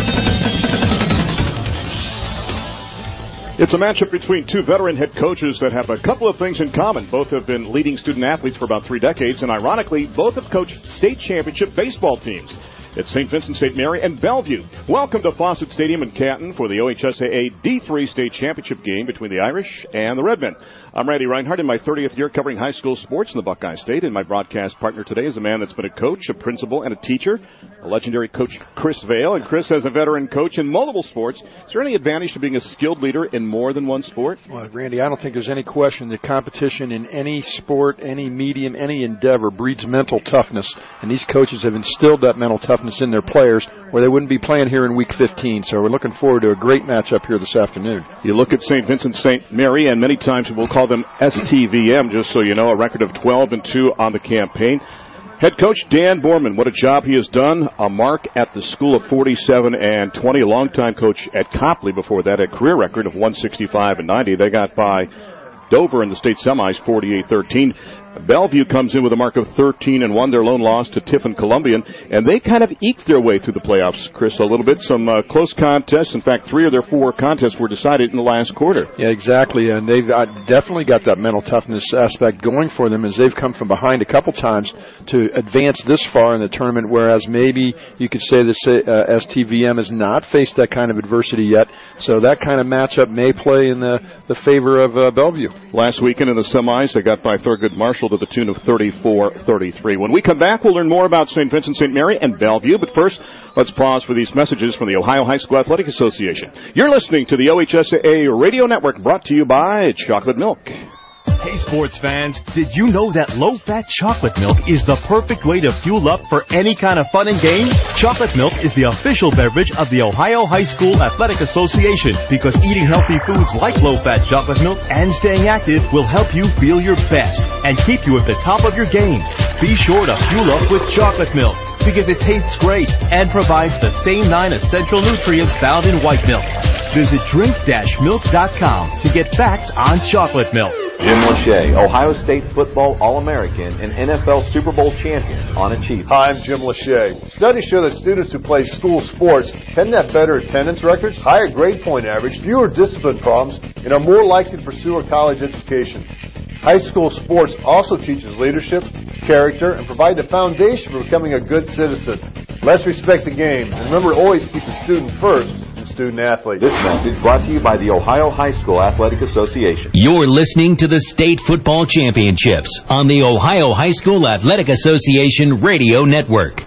It's a matchup between two veteran head coaches that have a couple of things in common. Both have been leading student athletes for about three decades, and ironically, both have coached state championship baseball teams. It's Saint Vincent, Saint Mary, and Bellevue. Welcome to Fawcett Stadium in Canton for the O H S A A D three state championship game between the Irish and the Redmen. I'm Randy Reinhardt in my thirtieth year covering high school sports in the Buckeye State, and my broadcast partner today is a man that's been a coach, a principal, and a teacher, a legendary coach, Chris Vail. And Chris, as a veteran coach in multiple sports, is there any advantage to being a skilled leader in more than one sport? Well, Randy, I don't think there's any question that competition in any sport, any medium, any endeavor breeds mental toughness, and these coaches have instilled that mental toughness in their players, or they wouldn't be playing here in week fifteen. So we're looking forward to a great matchup here this afternoon. You look at Saint Vincent, Saint Mary, and many times we'll call them S T V M, just so you know, a record of twelve and two on the campaign. Head coach Dan Borman, what a job he has done. A mark at the school of forty-seven and twenty. A longtime coach at Copley before that, a career record of one sixty-five and ninety. They got by Dover in the state semis, forty-eight thirteen. Bellevue comes in with a mark of thirteen and one, their lone loss to Tiffin Columbian, and they kind of eked their way through the playoffs, Chris, a little bit. Some uh, close contests. In fact, three of their four contests were decided in the last quarter. Yeah, exactly, and they've uh, definitely got that mental toughness aspect going for them as they've come from behind a couple times to advance this far in the tournament, whereas maybe you could say that uh, S T V M has not faced that kind of adversity yet, so that kind of matchup may play in the, the favor of uh, Bellevue. Last weekend in the semis, they got by Thurgood Marshall to the tune of thirty-four thirty-three. When we come back, we'll learn more about Saint Vincent, Saint Mary, and Bellevue. But first, let's pause for these messages from the Ohio High School Athletic Association. You're listening to the O H S A A Radio Network, brought to you by Chocolate Milk. Hey sports fans, did you know that low-fat chocolate milk is the perfect way to fuel up for any kind of fun and games? Chocolate milk is the official beverage of the Ohio High School Athletic Association because eating healthy foods like low-fat chocolate milk and staying active will help you feel your best and keep you at the top of your game. Be sure to fuel up with chocolate milk because it tastes great and provides the same nine essential nutrients found in white milk. Visit drink dash milk dot com to get facts on chocolate milk. Jim Lachey, Ohio State football All-American and N F L Super Bowl champion on Achievement. Hi, I'm Jim Lachey. Studies show that students who play school sports tend to have better attendance records, higher grade point average, fewer discipline problems, and are more likely to pursue a college education. High school sports also teaches leadership, character, and provide the foundation for becoming a good citizen. Let's respect the game, and remember to always keep the student first and student athlete. This message brought to you by the Ohio High School Athletic Association. You're listening to the State Football Championships on the Ohio High School Athletic Association Radio Network.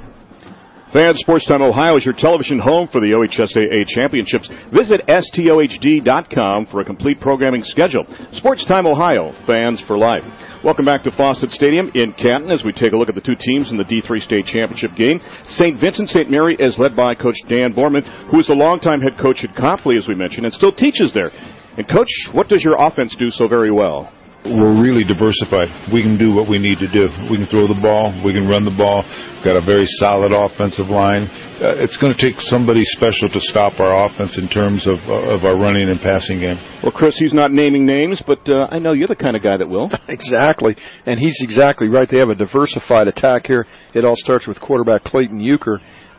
Fans, Sports Time Ohio is your television home for the O H S A A Championships. Visit S T O H D dot com for a complete programming schedule. Sports Time Ohio, fans for life. Welcome back to Fawcett Stadium in Canton as we take a look at the two teams in the D three state championship game. Saint Vincent, Saint Mary is led by Coach Dan Borman, who is the longtime head coach at Copley, as we mentioned, and still teaches there. And, Coach, what does your offense do so very well? We're really diversified. We can do what we need to do. We can throw the ball. We can run the ball. We've got a very solid offensive line. Uh, it's going to take somebody special to stop our offense in terms of uh, of our running and passing game. Well, Chris, he's not naming names, but uh, I know you're the kind of guy that will. Exactly. And he's exactly right. They have a diversified attack here. It all starts with quarterback Clayton Euchre.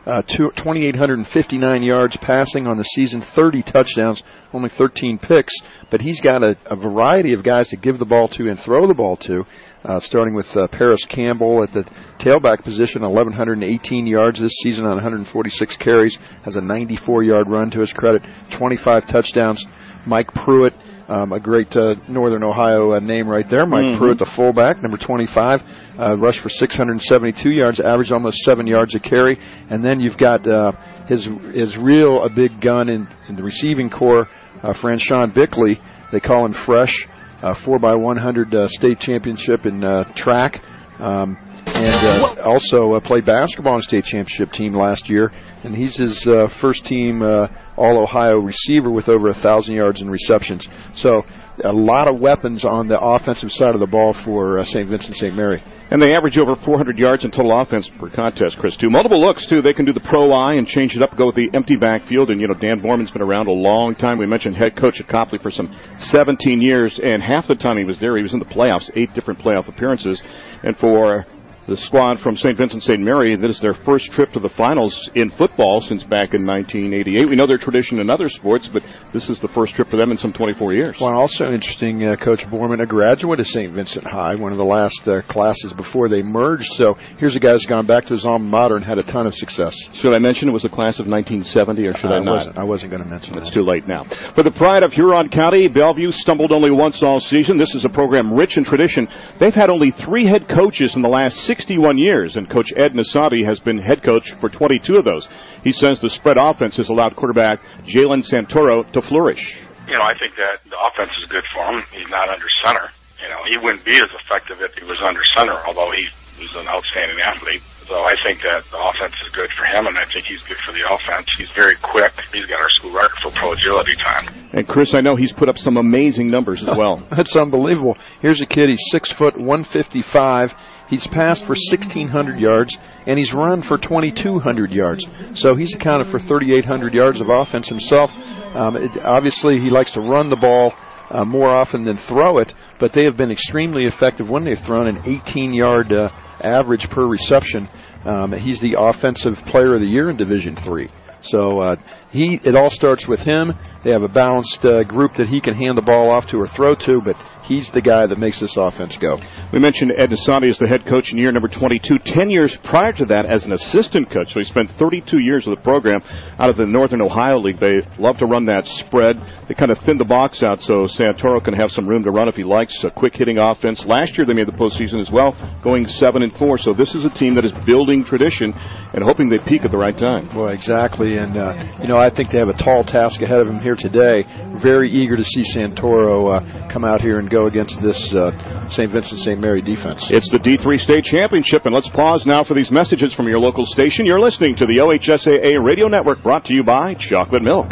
uh, two, two thousand eight hundred fifty-nine yards passing on the season, thirty touchdowns, only thirteen picks. But he's got a, a variety of guys to give the ball to and throw the ball to, uh, starting with uh, Paris Campbell at the tailback position, one thousand one hundred eighteen yards this season on one hundred forty-six carries, has a ninety-four yard run to his credit, twenty-five touchdowns. Mike Pruitt, um, a great uh, Northern Ohio uh, name right there. Mike Mm-hmm. Pruitt, the fullback, number twenty-five, uh, rushed for six hundred seventy-two yards, averaged almost seven yards a carry. And then you've got uh, his his real a big gun in, in the receiving corps, uh, Franchon Bickley. They call him Fresh, uh, four by one hundred uh, state championship in uh, track. Um, and uh, also uh, played basketball on the state championship team last year. And he's his uh, first team uh, All-Ohio receiver with over one thousand yards in receptions. So a lot of weapons on the offensive side of the ball for uh, Saint Vincent Saint Mary. And they average over four hundred yards in total offense per contest, Chris, too. Multiple looks, too. They can do the pro eye and change it up, go with the empty backfield. And, you know, Dan Borman's been around a long time. We mentioned head coach at Copley for some seventeen years, and half the time he was there, he was in the playoffs, eight different playoff appearances. And for the squad from Saint Vincent Saint Mary, that is their first trip to the finals in football since back in nineteen eighty-eight. We know their tradition in other sports, but this is the first trip for them in some twenty-four years. Well, also interesting, uh, Coach Borman, a graduate of Saint Vincent High, one of the last uh, classes before they merged. So here's a guy who's gone back to his alma mater and had a ton of success. Should I mention it was a class of nineteen seventy, or should I, I not? Wasn't, I wasn't going to mention It's that. too late now. For the pride of Huron County, Bellevue stumbled only once all season. This is a program rich in tradition. They've had only three head coaches in the last sixty-one years, and Coach Ed Nasabi has been head coach for twenty-two of those. He says the spread offense has allowed quarterback Jalen Santoro to flourish. You know, I think that the offense is good for him. He's not under center. You know, he wouldn't be as effective if he was under center, although he was an outstanding athlete. So I think that the offense is good for him, and I think he's good for the offense. He's very quick. He's got our school record for pro agility time. And, Chris, I know he's put up some amazing numbers as well. That's unbelievable. Here's a kid, he's six foot, one fifty-five. He's passed for sixteen hundred yards, and he's run for twenty-two hundred yards. So he's accounted for thirty-eight hundred yards of offense himself. Um, it, obviously, he likes to run the ball uh, more often than throw it, but they have been extremely effective when they've thrown an eighteen yard uh, average per reception. Um, he's the Offensive Player of the Year in Division three. So uh, he, it all starts with him. They have a balanced uh, group that he can hand the ball off to or throw to, but he's the guy that makes this offense go. We mentioned Ed Nasabi as the head coach in year number twenty-two. Ten years prior to that as an assistant coach, so he spent thirty-two years with the program out of the Northern Ohio League. They love to run that spread. They kind of thin the box out so Santoro can have some room to run if he likes. A quick-hitting offense. Last year they made the postseason as well, going seven and four. So this is a team that is building tradition and hoping they peak at the right time. Well, exactly. And, uh, you know, I think they have a tall task ahead of them here today. Very eager to see Santoro uh, come out here and go against this uh, Saint Vincent Saint Mary defense. It's the D three State Championship, and let's pause now for these messages from your local station. You're listening to the O H S A A Radio Network, brought to you by Chocolate Milk.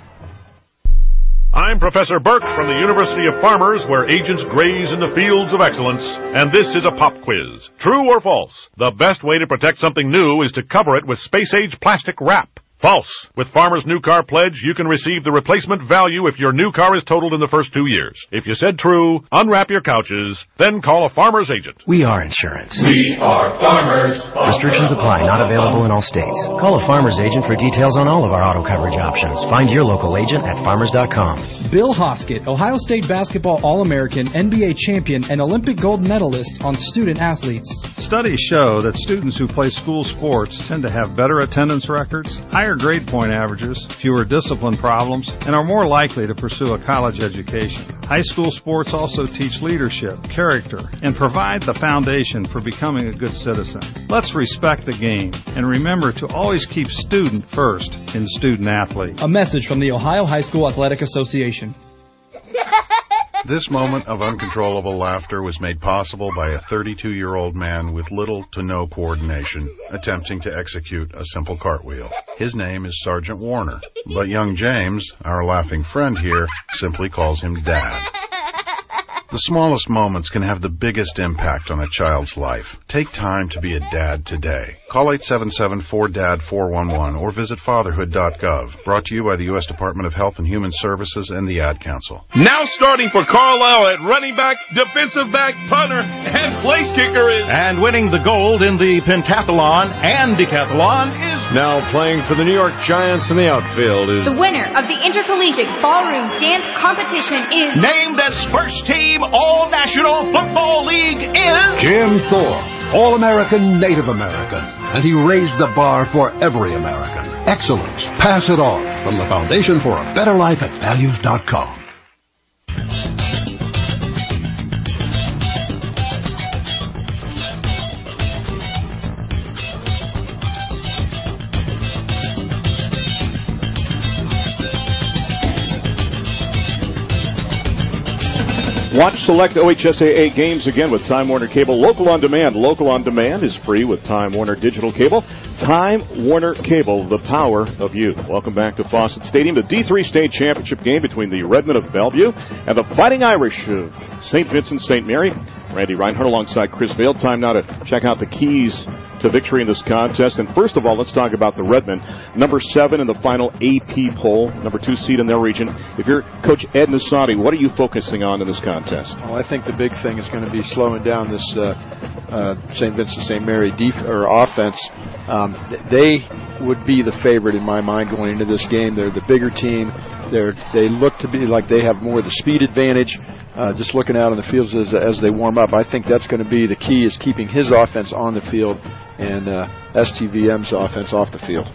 I'm Professor Burke from the University of Farmers, where agents graze in the fields of excellence, and this is a pop quiz. True or false? The best way to protect something new is to cover it with space-age plastic wrap. False. With Farmer's New Car Pledge, you can receive the replacement value if your new car is totaled in the first two years. If you said true, unwrap your couches, then call a Farmer's agent. We are insurance. We are Farmers. Restrictions apply, not available in all states. Call a Farmer's agent for details on all of our auto coverage options. Find your local agent at farmers dot com. Bill Hoskett, Ohio State basketball All-American, N B A champion, and Olympic gold medalist on student athletes. Studies show that students who play school sports tend to have better attendance records, higher grade point averages, fewer discipline problems, and are more likely to pursue a college education. High school sports also teach leadership, character, and provide the foundation for becoming a good citizen. Let's respect the game and remember to always keep student first in student athlete. A message from the Ohio High School Athletic Association. This moment of uncontrollable laughter was made possible by a thirty-two-year-old man with little to no coordination attempting to execute a simple cartwheel. His name is Sergeant Warner, but young James, our laughing friend here, simply calls him Dad. The smallest moments can have the biggest impact on a child's life. Take time to be a dad today. Call eight seven seven, four D A D, four one one or visit fatherhood dot gov. Brought to you by the U S Department of Health and Human Services and the Ad Council. Now starting for Carlisle at running back, defensive back, punter, and place kicker is... And winning the gold in the pentathlon and decathlon is... Now playing for the New York Giants in the outfield is... The winner of the Intercollegiate Ballroom Dance Competition is... Named as first team All-National Football League is... Jim Thorpe, All-American Native American. And he raised the bar for every American. Excellence. Pass it on from the Foundation for a Better Life at values dot com. Watch select O H S A A games again with Time Warner Cable. Local on Demand. Local on Demand is free with Time Warner Digital Cable. Time Warner Cable, the power of you. Welcome back to Fawcett Stadium, the D three State Championship game between the Redmen of Bellevue and the Fighting Irish of Saint Vincent Saint Mary. Randy Reinhardt alongside Chris Vail. Time now to check out the keys to victory in this contest. And first of all, let's talk about the Redmen. Number seven in the final A P poll, number two seed in their region. If you're Coach Ed Nasati, what are you focusing on in this contest? Well, I think the big thing is going to be slowing down this uh, uh, Saint Vincent Saint Mary def- or offense. Um, they would be the favorite in my mind going into this game. They're the bigger team. They're, they look to be like they have more of the speed advantage. Uh, just looking out on the fields as, as they warm up, I think that's going to be the key, is keeping his offense on the field and uh, S T V M's offense off the field.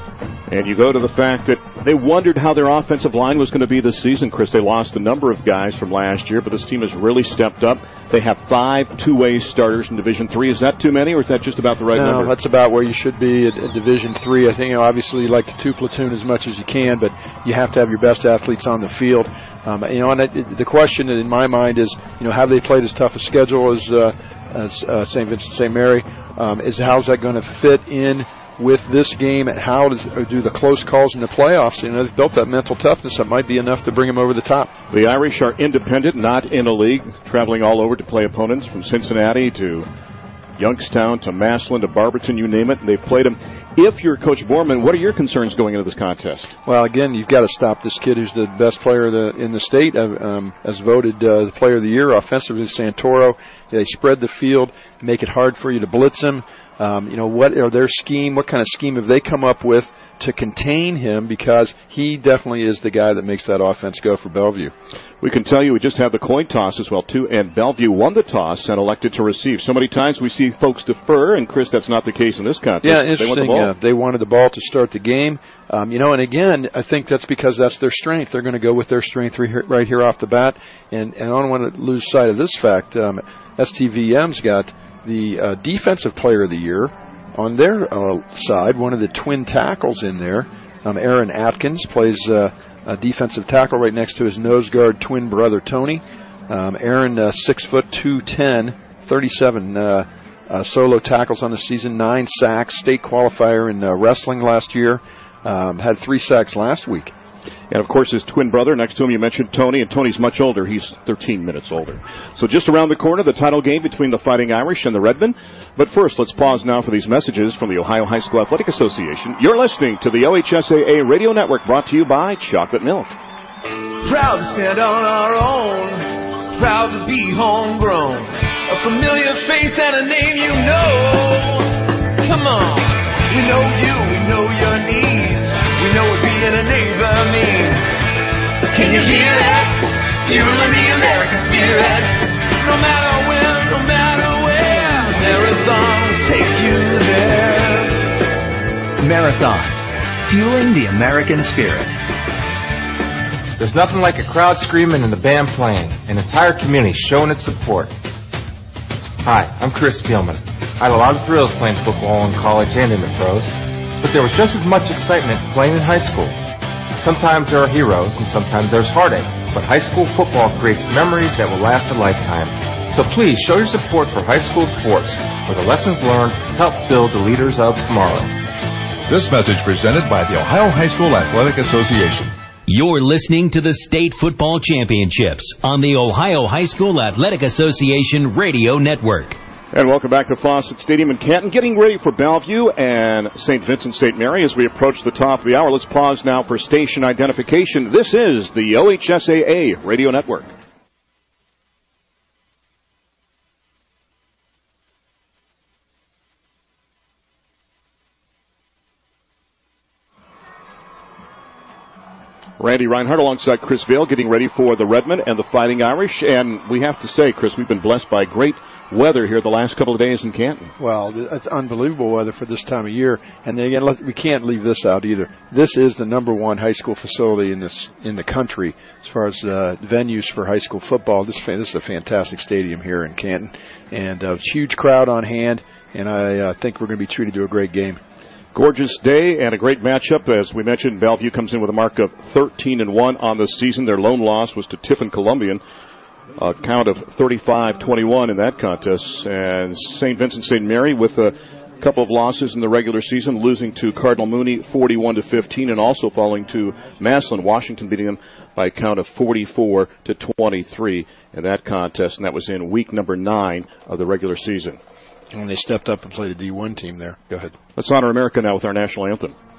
And you go to the fact that they wondered how their offensive line was going to be this season, Chris. They lost a number of guys from last year, but this team has really stepped up. They have five two-way starters in Division Three. Is that too many, or is that just about the right no, number? No, that's about where you should be at, at Division Three. I think, you know, obviously you like to two-platoon as much as you can, but you have to have your best athletes on the field. Um, you know, and it, the question in my mind is, you know, have they played as tough a schedule as, uh, as uh, Saint Vincent Saint Mary? Um, is how's that going to fit in with this game, and how does or do the close calls in the playoffs? You know, they've built that mental toughness that might be enough to bring them over the top. The Irish are independent, not in a league, traveling all over to play opponents from Cincinnati to Youngstown to Massillon to Barberton, you name it. They've played them. If you're Coach Borman, what are your concerns going into this contest? Well, again, you've got to stop this kid who's the best player the, in the state, um, as voted uh, the Player of the Year offensively, Santoro. They spread the field, make it hard for you to blitz him. Um, you know, what are their scheme? What kind of scheme have they come up with to contain him? Because he definitely is the guy that makes that offense go for Bellevue. We can tell you we just had the coin toss as well, too, and Bellevue won the toss and elected to receive. So many times we see folks defer, and, Chris, that's not the case in this contest. Yeah, interesting. They, want the ball. Uh, they wanted the ball to start the game. Um, you know, and again, I think that's because that's their strength. They're going to go with their strength right here off the bat. And, and I don't want to lose sight of this fact. Um, S T V M's got the uh, Defensive Player of the Year on their uh, side, one of the twin tackles in there. Um, Aaron Atkins plays uh, a defensive tackle right next to his nose guard twin brother, Tony. Um, Aaron, uh, six foot two ten, thirty-seven uh, uh, solo tackles on the season, nine sacks, state qualifier in uh, wrestling last year, um, had three sacks last week. And, of course, his twin brother next to him, you mentioned Tony, and Tony's much older. He's thirteen minutes older. So just around the corner, the title game between the Fighting Irish and the Redmen. But first, let's pause now for these messages from the Ohio High School Athletic Association. You're listening to the O H S A A Radio Network, brought to you by Chocolate Milk. Proud to stand on our own, proud to be homegrown, a familiar face and a name you know. Come on, we know you, we know your needs, we know what being a neighbor means. Can you hear that? Fueling the American spirit. No matter when, no matter where, Marathon will take you there. Marathon, fueling the American spirit. There's nothing like a crowd screaming and the band playing, an entire community showing its support. Hi, I'm Chris Spielman. I had a lot of thrills playing football in college and in the pros, but there was just as much excitement playing in high school. Sometimes there are heroes and sometimes there's heartache, but high school football creates memories that will last a lifetime. So please show your support for high school sports, where the lessons learned help build the leaders of tomorrow. This message presented by the Ohio High School Athletic Association. You're listening to the State Football Championships on the Ohio High School Athletic Association Radio Network. And welcome back to Fawcett Stadium in Canton, getting ready for Bellevue and Saint Vincent Saint Mary as we approach the top of the hour. Let's pause now for station identification. This is the O H S A A Radio Network. Randy Reinhardt alongside Chris Vail getting ready for the Redmen and the Fighting Irish. And we have to say, Chris, we've been blessed by great weather here the last couple of days in Canton. Well, it's unbelievable weather for this time of year. And then again, we can't leave this out either. This is the number one high school facility in this in the country as far as uh, venues for high school football. This, this is a fantastic stadium here in Canton. And a huge crowd on hand. And I uh, think we're going to be treated to a great game. Gorgeous day and a great matchup. As we mentioned, Bellevue comes in with a mark of thirteen and one on the season. Their lone loss was to Tiffin Columbian, a count of thirty-five twenty-one in that contest. And Saint Vincent Saint Mary with a couple of losses in the regular season, losing to Cardinal Mooney forty-one to fifteen, and also falling to Massillon, Washington, beating them by a count of forty-four to twenty-three in that contest. And that was in week number nine of the regular season. And they stepped up and played a D one team there. Go ahead. Let's honor America now with our national anthem.